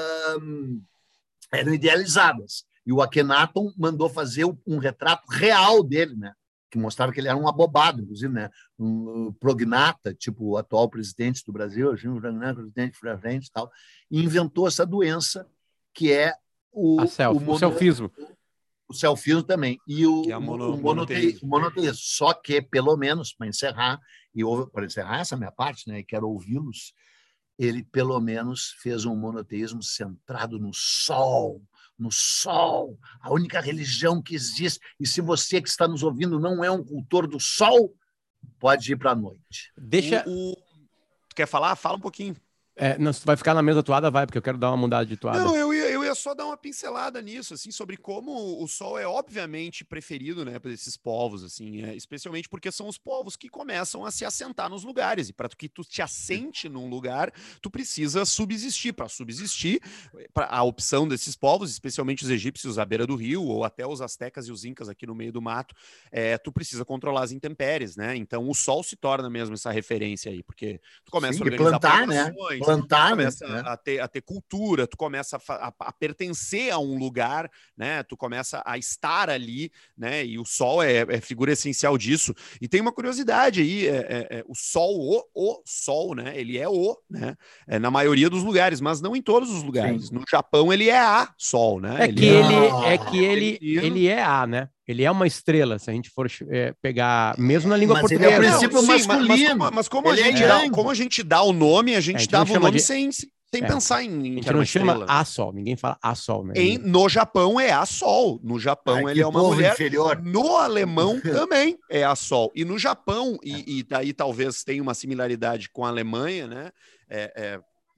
hum, eram idealizadas. E o Akhenaton mandou fazer um retrato real dele, né? Que mostrava que ele era um abobado, inclusive, né? Um prognata, tipo o atual presidente do Brasil, o presidente frente e tal, e inventou essa doença que é o, a selfie, o, mono, o selfismo. O selfismo também. E o, é mono, o monoteísmo. monoteísmo. Só que, pelo menos, para encerrar, e para encerrar essa minha parte, né? E quero ouvi-los, ele, pelo menos, fez um monoteísmo centrado no sol, no sol, a única religião que existe. E se você que está nos ouvindo não é um cultor do sol, pode ir para a noite. Deixa... O, o... Tu quer falar? Fala um pouquinho. É, não, se tu vai ficar na mesma toada, vai, porque eu quero dar uma mudada de toada. Não, eu ia, eu ia só dar uma pincelada nisso, assim, sobre como o sol é obviamente preferido, né, por esses povos, assim, é, especialmente porque são os povos que começam a se assentar nos lugares, e para que tu te assente num lugar, tu precisa subsistir. Para subsistir, pra, a opção desses povos, especialmente os egípcios à beira do rio, ou até os astecas e os incas aqui no meio do mato, é, tu precisa controlar as intempéries, né, então o sol se torna mesmo essa referência aí, porque tu começa Sim, a organizar plantar, né? Plantar, tu começa né? a, ter, a ter cultura, tu começa a, a, a pertencer a um lugar, né? Tu começa a estar ali, né? E o sol é, é figura essencial disso. E tem uma curiosidade aí, é, é, é, o sol, o, o sol, né? Ele é o, né? É, na maioria dos lugares, mas não em todos os lugares. Sim. No Japão ele é a sol, né? É ele que é ele a... é que ele ele é a, né? Ele é uma estrela, se a gente for é, pegar, mesmo na língua mas portuguesa. Ele é o princípio Sim, masculino. Mas, mas, como, mas como, a gente é dá, como a gente dá o nome, a gente, a gente dava o nome de... sem, sem é. pensar em, em a gente não chama a sol, ninguém fala a sol, né? Em, no Japão é a sol. No Japão Ai, ele é uma mulher. Inferior. No alemão também é a sol. E no Japão, e, e daí talvez tenha uma similaridade com a Alemanha, né? É, é,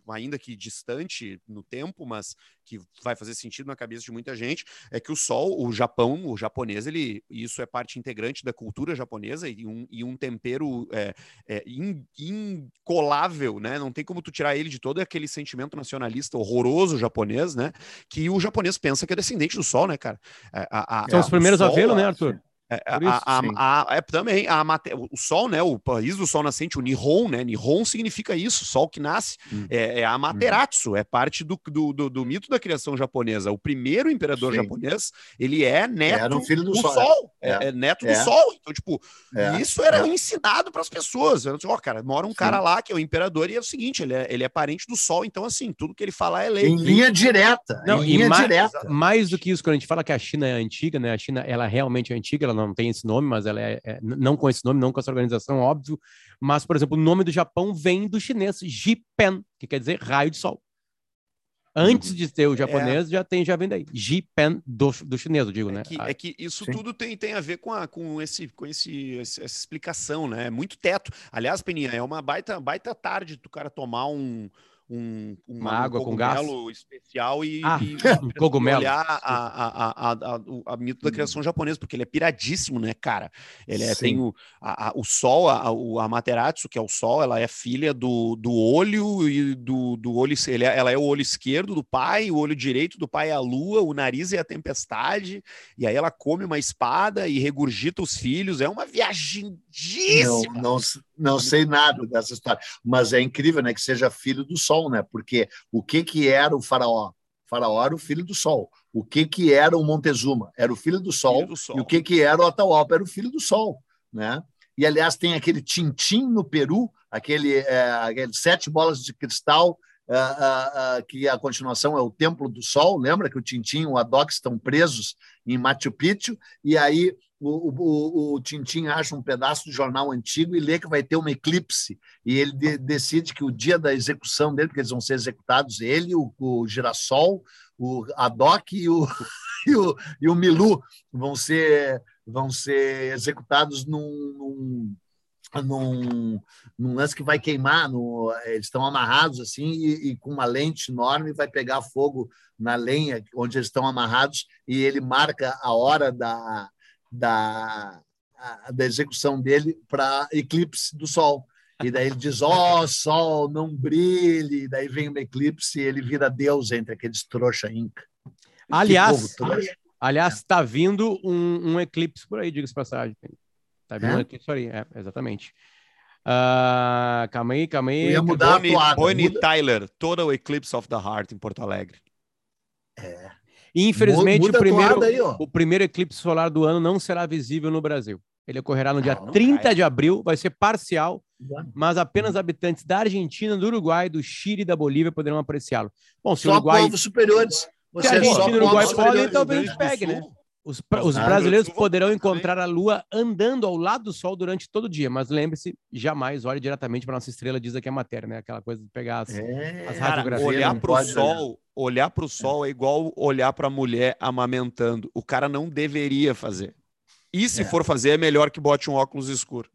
ainda que distante no tempo, mas que vai fazer sentido na cabeça de muita gente, é que o sol, o Japão, o japonês, ele, isso é parte integrante da cultura japonesa e um, e um tempero é, é, in, incolável, né? Não tem como tu tirar ele de todo aquele sentimento nacionalista horroroso japonês, né? Que o japonês pensa que é descendente do sol, né, cara? A, a, São a, os primeiros sol, a vê-lo, né, Arthur? É, a, a, a, é, também a, o sol, né? O país do sol nascente, o Nihon, né? Nihon significa isso, sol que nasce. Hum. É, é a Amaterasu, hum. é parte do, do, do, do mito da criação japonesa. O primeiro imperador Sim. japonês, ele é neto era um filho do, do sol. sol. É, é, é neto é. do sol. Então, tipo, é. isso era é. ensinado para as pessoas. Ó, oh, cara, mora um Sim. cara lá que é o imperador e é o seguinte, ele é, ele é parente do sol. Então, assim, tudo que ele fala é lei. Em linha direta. Não, em linha mais, direta. Mais do que isso, quando a gente fala que a China é antiga, né? A China, ela realmente é antiga, ela não tem esse nome, mas ela é, é não com esse nome, não com essa organização, óbvio. Mas, por exemplo, o nome do Japão vem do chinês Jipen, que quer dizer raio de sol. Antes de ter o japonês, é. já tem, já vem daí. Jipen do, do chinês, eu digo, é né? Que, é que isso Sim. tudo tem, tem a ver com, a, com, esse, com esse, essa explicação, né? Muito teto. Aliás, Peninha, é uma baita, baita tarde do cara tomar um... Um, uma, uma água um com gás especial e, ah, e, um cogumelo. olhar a, a, a, a, a mito da criação japonesa, porque ele é piradíssimo, né, cara? Ele é, tem o, a, a, o sol, a, a Amaterasu, que é o sol, ela é filha do, do olho e do, do olho, ele é, ela é o olho esquerdo do pai, o olho direito do pai é a lua, o nariz é a tempestade, e aí ela come uma espada e regurgita os filhos, é uma viagem. Não, não, não sei nada dessa história, mas é incrível, né, que seja filho do sol, né? Porque o que que era o faraó? O faraó era o filho do sol. O que que era o Montezuma? Era o filho do sol. Filho do sol. E o que que era o Atahualpa? Era o filho do sol, né? E aliás tem aquele Tintim no Peru, aquele, é, aquele sete bolas de cristal. Uh, uh, uh, que a continuação é o Templo do Sol, lembra que o Tintim e o Haddock estão presos em Machu Picchu, e aí o, o, o Tintim acha um pedaço de jornal antigo e lê que vai ter uma eclipse, e ele de, decide que o dia da execução dele, porque eles vão ser executados, ele, o, o Girassol, o Haddock e o, e o, e o Milu vão ser, vão ser executados num... num Num, num lance que vai queimar, no, eles estão amarrados assim e, e com uma lente enorme vai pegar fogo na lenha onde eles estão amarrados e ele marca a hora da, da, a, da execução dele para eclipse do sol. E daí ele diz, ó, oh, sol, não brilhe. E daí vem o eclipse e ele vira Deus entre aqueles trouxa inca. Aliás, aliás, está vindo um, um eclipse por aí, diga-se passagem. Tá vendo aqui isso aí, é, exatamente. Uh, calma aí, calma aí. Eu ia mudar Bonnie, a toada. Bonnie Tyler, Total Eclipse of the Heart em Porto Alegre. É. Infelizmente, Muda o, primeiro, aí, o primeiro eclipse solar do ano não será visível no Brasil. Ele ocorrerá no dia ah, trinta cai. de abril, vai ser parcial, mas apenas habitantes da Argentina, do Uruguai, do Chile e da Bolívia poderão apreciá-lo. Bom, se só Uruguai... povos superiores. Se a Argentina e o Uruguai podem, talvez a gente pegue, né? Os, os ah, brasileiros poderão encontrar também a Lua andando ao lado do Sol durante todo o dia, mas lembre-se, jamais olhe diretamente para nossa estrela, diz aqui a matéria, né? Aquela coisa de pegar as, é, as radiografias. Olhar para o Sol, olhar para o Sol é. é igual olhar para a mulher amamentando. O cara não deveria fazer. E se é. for fazer, é melhor que bote um óculos escuro.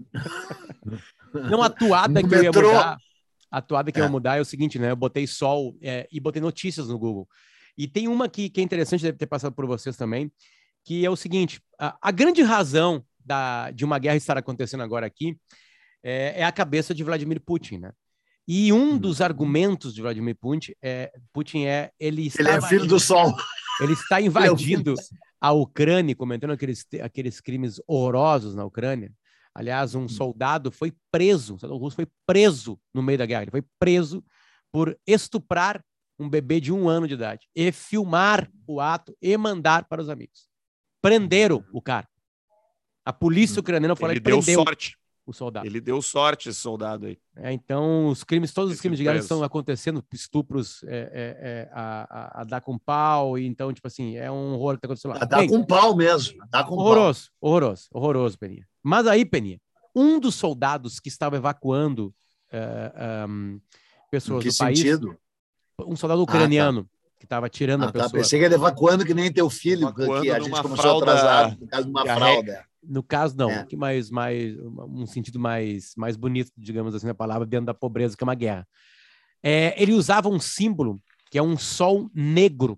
Não, a toada que eu ia mudar, a toada que é. eu ia mudar é o seguinte, né? Eu botei Sol é, e botei notícias no Google. E tem uma que, que é interessante, deve ter passado por vocês também, que é o seguinte, a, a grande razão da, de uma guerra estar acontecendo agora aqui é, é a cabeça de Vladimir Putin, né? E um dos argumentos de Vladimir Putin é, Putin é ele, está ele é filho do Sol. Ele está invadindo a Ucrânia, cometendo aqueles, aqueles crimes horrorosos na Ucrânia. Aliás, um soldado foi preso, um soldado russo foi preso no meio da guerra, ele foi preso por estuprar um bebê de um ano de idade, e filmar o ato e mandar para os amigos. Prenderam o cara. A polícia ucraniana foi lá e prendeu sorte. o soldado. Ele deu sorte, esse soldado aí. É, então, os crimes, todos os crimes de guerra estão acontecendo, estupros é, é, é, a, a, a dar com pau, e então, tipo assim, é um horror que está acontecendo lá. A dar Bem, com pau mesmo. Dar com horroroso, pau. horroroso, horroroso, Peninha. Mas aí, Peninha, um dos soldados que estava evacuando uh, um, pessoas do país... sentido? Um soldado ucraniano ah, tá. que estava tirando ah, a pessoa. Tá. Pensei que ele evacuando que nem teu filho, que a gente começou fralda, atrasado por causa de uma fralda. No caso, não. É. Que mais, mais, um sentido mais, mais bonito, digamos assim, a palavra, dentro da pobreza, que é uma guerra. é, ele usava um símbolo que é um sol negro,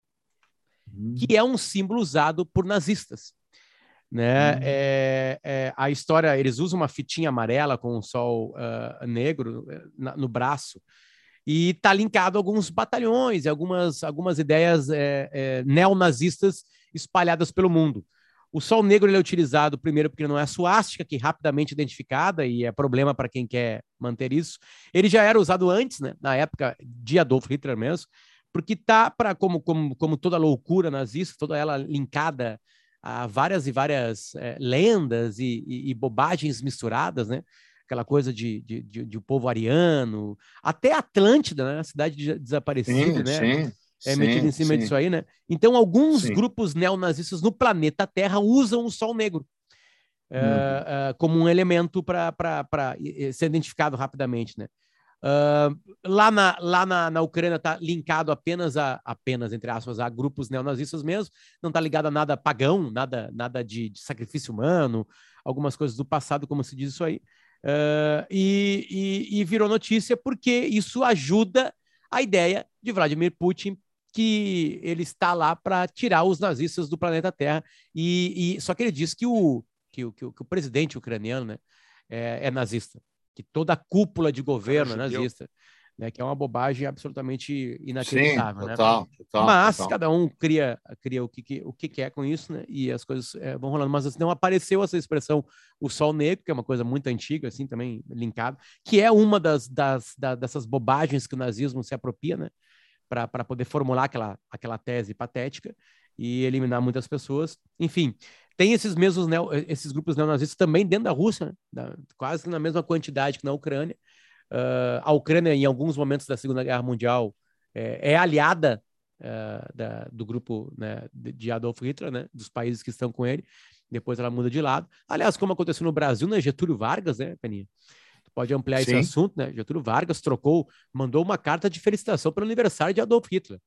hum. que é um símbolo usado por nazistas. Né? Hum. É, é, a história, eles usam uma fitinha amarela com um sol uh, negro na, no braço, e está linkado a alguns batalhões, algumas, algumas ideias é, é, neonazistas espalhadas pelo mundo. O sol negro ele é utilizado primeiro porque não é a suástica, que é rapidamente identificada e é problema para quem quer manter isso. Ele já era usado antes, né, na época de Adolf Hitler mesmo, porque tá para como, como, como toda loucura nazista, toda ela linkada a várias e várias é, lendas e, e, e bobagens misturadas, né? Aquela coisa de, de, de, de o povo ariano, até Atlântida, né? A cidade de desaparecida, sim, né? Sim, é metido em cima sim. disso aí, né? Então, alguns sim. grupos neonazistas no planeta Terra usam o sol negro uhum. uh, uh, como um elemento para ser identificado rapidamente, né? Uh, lá na, lá na, na Ucrânia está linkado apenas a, apenas, entre aspas, a grupos neonazistas mesmo, não está ligado a nada pagão, nada, nada de, de sacrifício humano, algumas coisas do passado, como se diz isso aí. Uh, e, e, e virou notícia porque isso ajuda a ideia de Vladimir Putin, que ele está lá para tirar os nazistas do planeta Terra. E, e, só que ele diz que o, que, o, que, o, que o presidente ucraniano, né, é, é nazista, que toda a cúpula de governo é nazista, né, que é uma bobagem absolutamente inacreditável. Sim, total, né? total, Mas total. Cada um cria, cria o, que, o que quer com isso, né? E as coisas é, vão rolando. Mas assim, não apareceu essa expressão, o sol negro, que é uma coisa muito antiga, assim, também linkado, que é uma das, das, das dessas bobagens que o nazismo se apropria, né? Para poder formular aquela, aquela tese patética e eliminar muitas pessoas. Enfim, tem esses mesmos neo, esses grupos neonazistas também dentro da Rússia, né? Da, quase na mesma quantidade que na Ucrânia. Uh, a Ucrânia, em alguns momentos da Segunda Guerra Mundial, é, é aliada uh, da, do grupo, né, de Adolf Hitler, né, dos países que estão com ele. Depois ela muda de lado. Aliás, como aconteceu no Brasil, né, Getúlio Vargas, né, Peninha? Tu pode ampliar Sim. esse assunto, né? Getúlio Vargas trocou, mandou uma carta de felicitação pelo aniversário de Adolf Hitler.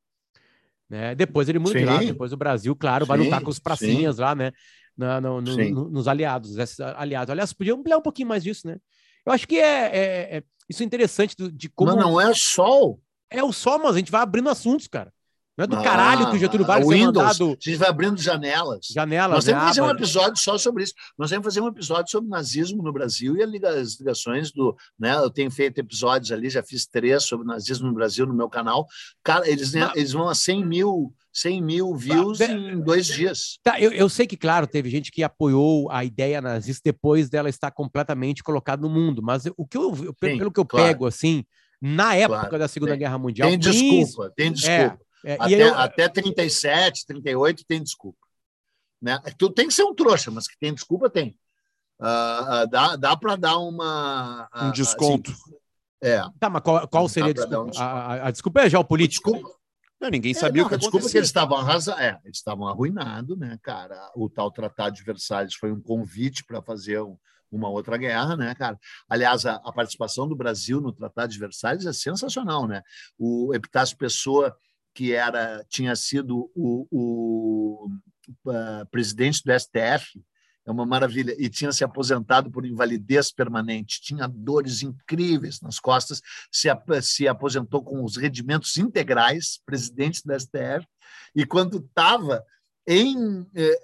Né? Depois ele muda Sim. de lado. Depois o Brasil, claro, Sim. vai lutar com os pracinhas Sim. lá, né? Na, no, no, no, nos aliados, esses aliados. Aliás, podia ampliar um pouquinho mais disso, né? Eu acho que é, é, é isso é interessante do, de como... Mas não é sol. É o sol, mas a gente vai abrindo assuntos, cara. Não é do ah, caralho que o Getúlio Vargas Windows, tem mandado... A gente vai abrindo janelas. Janelas, Nós temos né? que fazer ah, um mas... episódio só sobre isso. Nós temos que fazer um episódio sobre nazismo no Brasil e as ligações do... Né? Eu tenho feito episódios ali, já fiz três sobre nazismo no Brasil no meu canal. Cara, eles, mas... eles vão a cem mil views ah, em dois dias. Tá, eu, eu sei que, claro, teve gente que apoiou a ideia nazista depois dela estar completamente colocada no mundo, mas o que eu, Sim, pelo que eu claro. pego, assim, na época claro. da Segunda tem, Guerra Mundial... Tem desculpa, tem desculpa. É, É, até, eu... até trinta e sete, trinta e oito tem desculpa. Né? Tu tem que ser um trouxa, mas que tem desculpa, tem. Uh, uh, dá dá para dar uma... Uh, um desconto. Assim, é. Tá, mas qual, qual seria a desculpa? Um desculpa? A, a, a desculpa é geopolítica. Desculpa. Não, ninguém sabia é, não, o que aconteceu. Desculpa que eles estavam arrasa... é, eles estavam arruinados, né, cara? O tal Tratado de Versalhes foi um convite para fazer um, uma outra guerra, né, cara? Aliás, a, a participação do Brasil no Tratado de Versalhes é sensacional, né? O Epitácio Pessoa, que era, tinha sido o, o, o presidente do S T F, é uma maravilha, e tinha se aposentado por invalidez permanente, tinha dores incríveis nas costas, se, se aposentou com os rendimentos integrais, presidente do S T F, e quando estava em,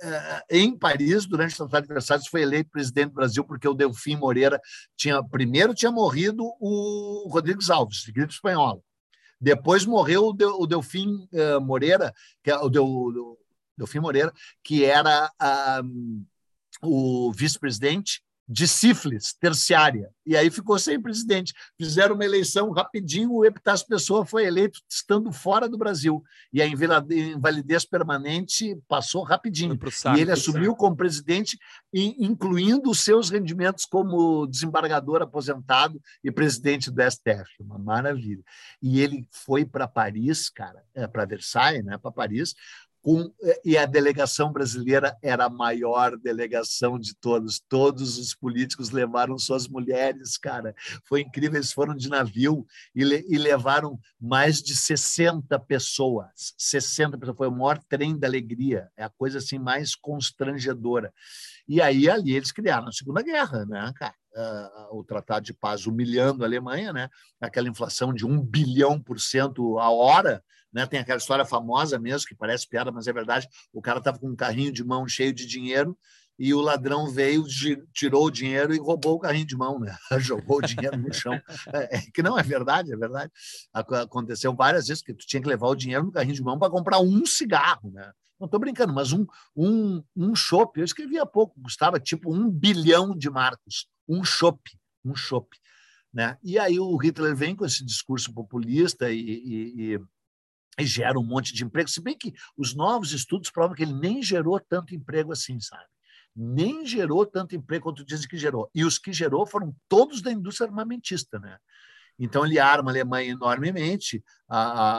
em Paris, durante o Tratado de Versalhes, foi eleito presidente do Brasil, porque o Delfim Moreira tinha, primeiro tinha morrido o Rodrigues Alves, de gripe espanhola. Depois morreu o Delfim uh, Moreira, que é o Del, Delfim Moreira, que era uh, o vice-presidente de sífilis terciária. E aí ficou sem presidente. Fizeram uma eleição rapidinho, o Epitácio Pessoa foi eleito estando fora do Brasil. E a invalidez permanente passou rapidinho. Saco, e ele assumiu saco. como presidente, incluindo os seus rendimentos como desembargador aposentado e presidente do S T F. Uma maravilha. E ele foi para Paris, cara, é, para Versailles, né, para Paris, Com, e a delegação brasileira era a maior delegação de todos. Todos os políticos levaram suas mulheres, cara. Foi incrível, eles foram de navio e, le, e levaram mais de sessenta pessoas. sessenta pessoas, foi o maior trem da alegria. É a coisa assim mais constrangedora. E aí ali eles criaram a Segunda Guerra, né, cara? Uh, o Tratado de Paz humilhando a Alemanha, né? Aquela inflação de um bilhão por cento a hora, né? Tem aquela história famosa mesmo, que parece piada, mas é verdade. O cara estava com um carrinho de mão cheio de dinheiro e o ladrão veio, tirou o dinheiro e roubou o carrinho de mão, né? Jogou o dinheiro no chão. É, é, que não é verdade, é verdade. Aconteceu várias vezes que tu tinha que levar o dinheiro no carrinho de mão para comprar um cigarro, né? Não estou brincando, mas um, um, um chopp, eu escrevi há pouco, custava tipo um bilhão de marcos. Um chopp, um chopp. Né? E aí o Hitler vem com esse discurso populista e, e, e e gera um monte de emprego, se bem que os novos estudos provam que ele nem gerou tanto emprego assim, sabe? Nem gerou tanto emprego quanto dizem que gerou. E os que gerou foram todos da indústria armamentista, né? Então ele arma a Alemanha enormemente, a,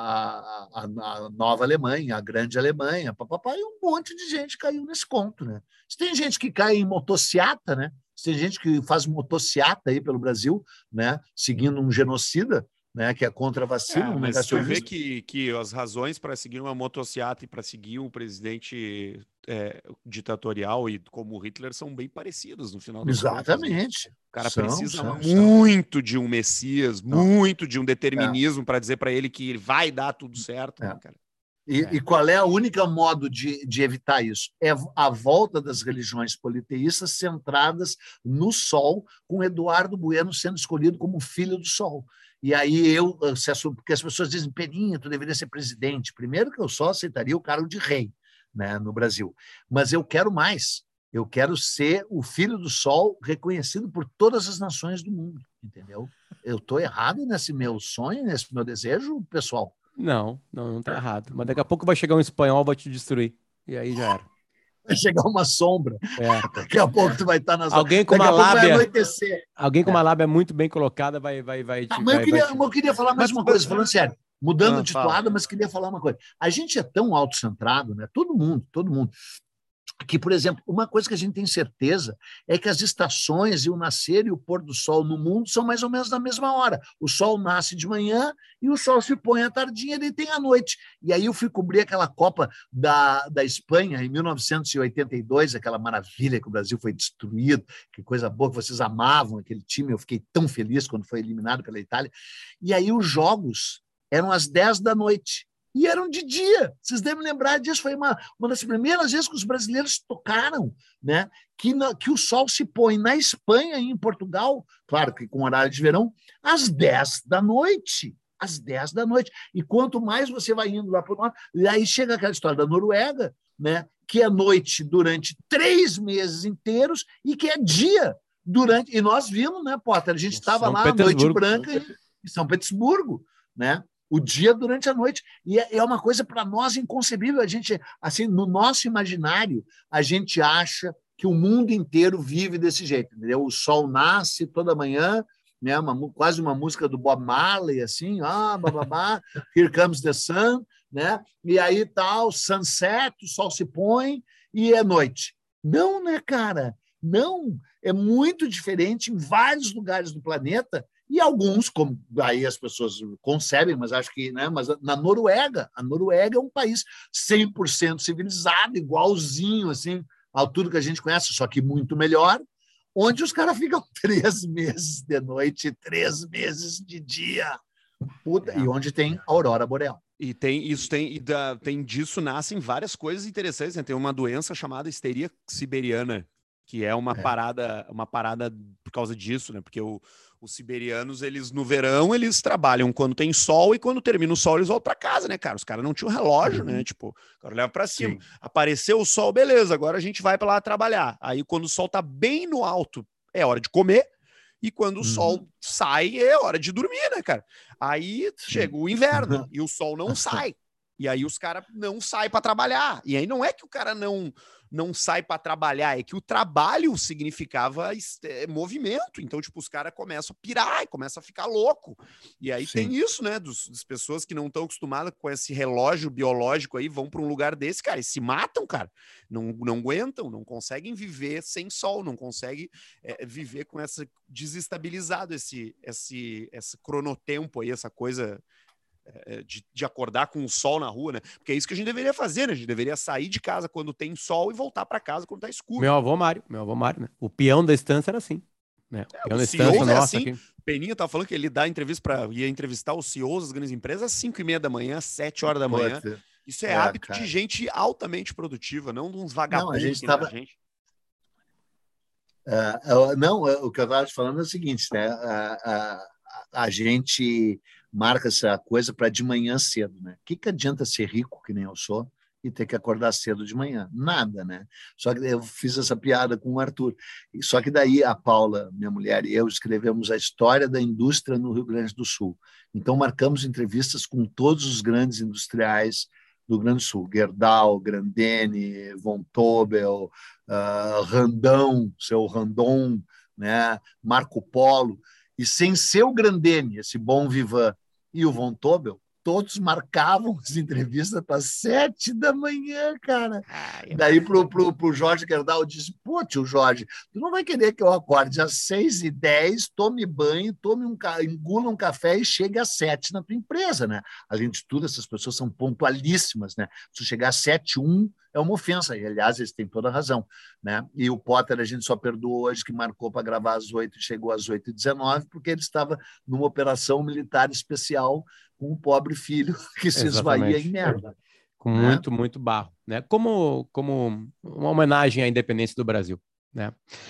a, a, a nova Alemanha, a grande Alemanha, papapá, e um monte de gente caiu nesse conto, né? Se tem gente que cai em motociata, né? Se tem gente que faz motociata aí pelo Brasil, né? Seguindo um genocida, né, que é contra a vacina. É, mas tu vê que, que as razões para seguir uma motociata e para seguir um presidente é, ditatorial e como Hitler são bem parecidas no final das contas. Exatamente. Né? O cara são, precisa são, muito são. de um messias, não. muito de um determinismo é. para dizer para ele que vai dar tudo certo. É. Né, cara? E, é. e qual é a única modo de, de evitar isso? É a volta das religiões politeístas centradas no Sol, com Eduardo Bueno sendo escolhido como filho do Sol. E aí eu, porque as pessoas dizem, Peninha, tu deveria ser presidente. Primeiro que eu só aceitaria o cargo de rei, né, no Brasil. Mas eu quero mais. Eu quero ser o filho do Sol reconhecido por todas as nações do mundo, entendeu? Eu estou errado nesse meu sonho, nesse meu desejo, pessoal? Não, não, não está errado. Mas daqui a pouco vai chegar um espanhol e vai te destruir. E aí já era. Vai chegar uma sombra. É. Daqui a pouco tu vai estar na alguém com Daqui uma lábia alguém com é. uma lábia muito bem colocada vai vai vai, Não, te, mas vai, eu, queria, vai te... eu queria falar mais mas, uma mas, coisa, falando sério, mudando ah, de fala. toada, mas queria falar uma coisa. A gente é tão autocentrado, né? Todo mundo, todo mundo, que, por exemplo, uma coisa que a gente tem certeza é que as estações e o nascer e o pôr do sol no mundo são mais ou menos na mesma hora. O sol nasce de manhã e o sol se põe à tardinha, ele tem à noite. E aí eu fui cobrir aquela Copa da, da Espanha em mil novecentos e oitenta e dois, aquela maravilha que o Brasil foi destruído, que coisa boa, que vocês amavam aquele time, eu fiquei tão feliz quando foi eliminado pela Itália. E aí os jogos eram às dez da noite. E eram de dia. Vocês devem lembrar disso. Foi uma, uma das primeiras vezes que os brasileiros tocaram, né? que, na, que o sol se põe na Espanha e em Portugal, claro que com horário de verão, às dez da noite. Às dez da noite. E quanto mais você vai indo lá para o norte, e aí chega aquela história da Noruega, né? que é noite durante três meses inteiros e que é dia durante. E nós vimos, né, Potter? A gente estava lá, Noite Branca, em São Petersburgo, né? O dia durante a noite. E é uma coisa para nós inconcebível. A gente, assim, no nosso imaginário, a gente acha que o mundo inteiro vive desse jeito, entendeu? O sol nasce toda manhã, né? Uma, quase uma música do Bob Marley, assim, ah, bababá, Here Comes the Sun, né? E aí tal, sunset, o sol se põe e é noite. Não, né, cara? Não. É muito diferente em vários lugares do planeta. E alguns, como aí as pessoas concebem, mas acho que, né, mas na Noruega, a Noruega é um país cem por cento civilizado, igualzinho, assim, a tudo que a gente conhece, só que muito melhor, onde os caras ficam três meses de noite, três meses de dia, puta, é. E onde tem aurora boreal. E tem isso, tem, e da, tem disso nascem várias coisas interessantes, né? Tem uma doença chamada histeria siberiana, que é uma é. parada, uma parada por causa disso, né? Porque o Os siberianos, eles no verão, eles trabalham quando tem sol e quando termina o sol, eles voltam para casa, né, cara? Os caras não tinham relógio, uhum. né? Tipo, o cara leva para cima. Sim. Apareceu o sol, beleza, agora a gente vai para lá trabalhar. Aí quando o sol tá bem no alto, é hora de comer. E quando o uhum. sol sai, é hora de dormir, né, cara? Aí Sim. chega o inverno e o sol não sai. E aí os caras não saem para trabalhar. E aí não é que o cara não, não sai para trabalhar, é que o trabalho significava é, movimento. Então, tipo, os caras começam a pirar e começam a ficar louco. E aí Sim. tem isso, né? Dos, das pessoas que não estão acostumadas com esse relógio biológico aí, vão para um lugar desse, cara, e se matam, cara. Não, não aguentam, não conseguem viver sem sol, não conseguem é, viver com essa desestabilizado, esse, esse, esse cronotempo aí, essa coisa... De, de acordar com o sol na rua, né? Porque é isso que a gente deveria fazer, né? A gente deveria sair de casa quando tem sol e voltar para casa quando tá escuro. Meu avô Mário, meu avô Mário, né? O peão da estância era assim, né? O é, peão o da estância é nossa assim. aqui. Peninha tava falando que ele dá entrevista para ia entrevistar os C E Os das grandes empresas às cinco e meia da manhã, sete horas da manhã. Pode. Isso é, é hábito cara. de gente altamente produtiva, não de uns vagabundos. Não, a gente tava... gente. Uh, não, o que eu estava te falando é o seguinte, né? A, a, a gente marca essa coisa para de manhã cedo, né? O que, que adianta ser rico, que nem eu sou, e ter que acordar cedo de manhã? Nada, né? Só que eu fiz essa piada com o Arthur. Só que daí a Paula, minha mulher, e eu escrevemos a história da indústria no Rio Grande do Sul. Então marcamos entrevistas com todos os grandes industriais do Rio Grande do Sul, Gerdau, Grandene, Von Tobel, uh, Randão, seu Randon, né? Marco Polo, e sem ser o Grandene, esse bom vivan, e o Von Tobel, todos marcavam as entrevistas para sete da manhã, cara. Ai, Daí pro, pro, pro Jorge Gerdau, eu disse, pô, tio Jorge, tu não vai querer que eu acorde às seis e dez, tome banho, tome um, engula um café e chegue às sete na tua empresa, né? Além de tudo, essas pessoas são pontualíssimas, né? Se chegar às sete e um, é uma ofensa, e aliás, eles têm toda a razão, né? E o Potter a gente só perdoou hoje, que marcou para gravar às oito e chegou às oito e dezenove, porque ele estava numa operação militar especial com um pobre filho que se esvaía em merda. Com né? muito, muito barro, né? Como, como uma homenagem à independência do Brasil, né?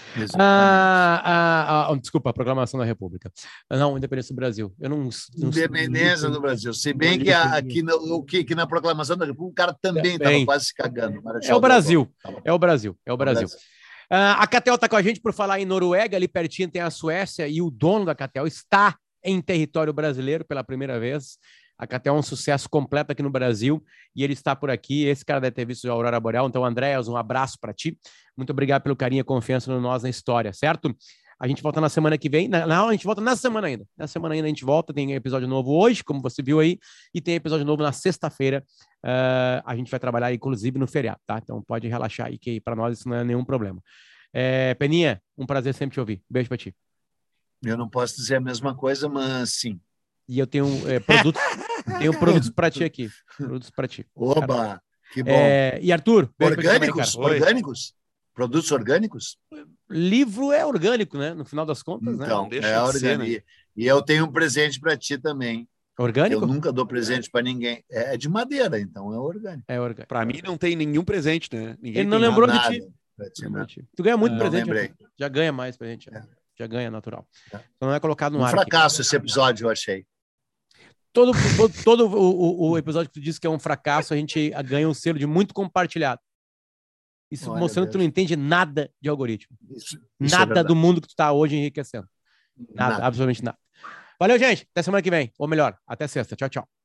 Ah, ah, ah, desculpa, a proclamação da República. Não, independência do Brasil. Eu não, não independência do Brasil. Se bem que a, aqui, no, que, que na proclamação da República o cara também estava quase se cagando. É o Brasil, é o Brasil, é o Brasil. Ah, a Catel está com a gente por falar em Noruega, ali pertinho tem a Suécia, e o dono da Catel está em território brasileiro pela primeira vez. A Catel é um sucesso completo aqui no Brasil e ele está por aqui. Esse cara deve ter visto a Aurora Boreal. Então, Andréas, um abraço para ti. Muito obrigado pelo carinho e confiança no Nós na História, certo? A gente volta na semana que vem. Não, a gente volta nessa semana ainda. Nessa semana ainda a gente volta. Tem episódio novo hoje, como você viu aí, e tem episódio novo na sexta-feira. Uh, a gente vai trabalhar, inclusive, no feriado, tá? Então, pode relaxar aí, que para nós isso não é nenhum problema. É, Peninha, um prazer sempre te ouvir. Beijo para ti. Eu não posso dizer a mesma coisa, mas sim. E eu tenho é, produtos, tenho produtos para ti aqui. Produtos para ti. Oba, cara. Que bom. É, e Arthur, orgânicos? Também, orgânicos? Produtos orgânicos? Livro é orgânico, né? No final das contas, então, né? Deixa é orgânico. Né? E eu tenho um presente para ti também. Orgânico? Eu nunca dou presente para ninguém. É de madeira, então é orgânico. É orgânico. Para mim não tem nenhum presente, né? Ninguém Ele não lembrou de ti. ti. Tu ganha muito não presente. Lembrei. Já ganha mais presente. É. Já ganha natural. É. Então não é colocado no um ar. Um fracasso aqui. Esse episódio, eu achei. Todo, todo, todo o, o episódio que tu disse que é um fracasso, a gente ganha um selo de muito compartilhado. Isso Olha mostrando Deus. que tu não entende nada de algoritmo. Isso, isso nada é do mundo que tu está hoje enriquecendo. Nada, nada, absolutamente nada. Valeu, gente. Até semana que vem. Ou melhor, até sexta. Tchau, tchau.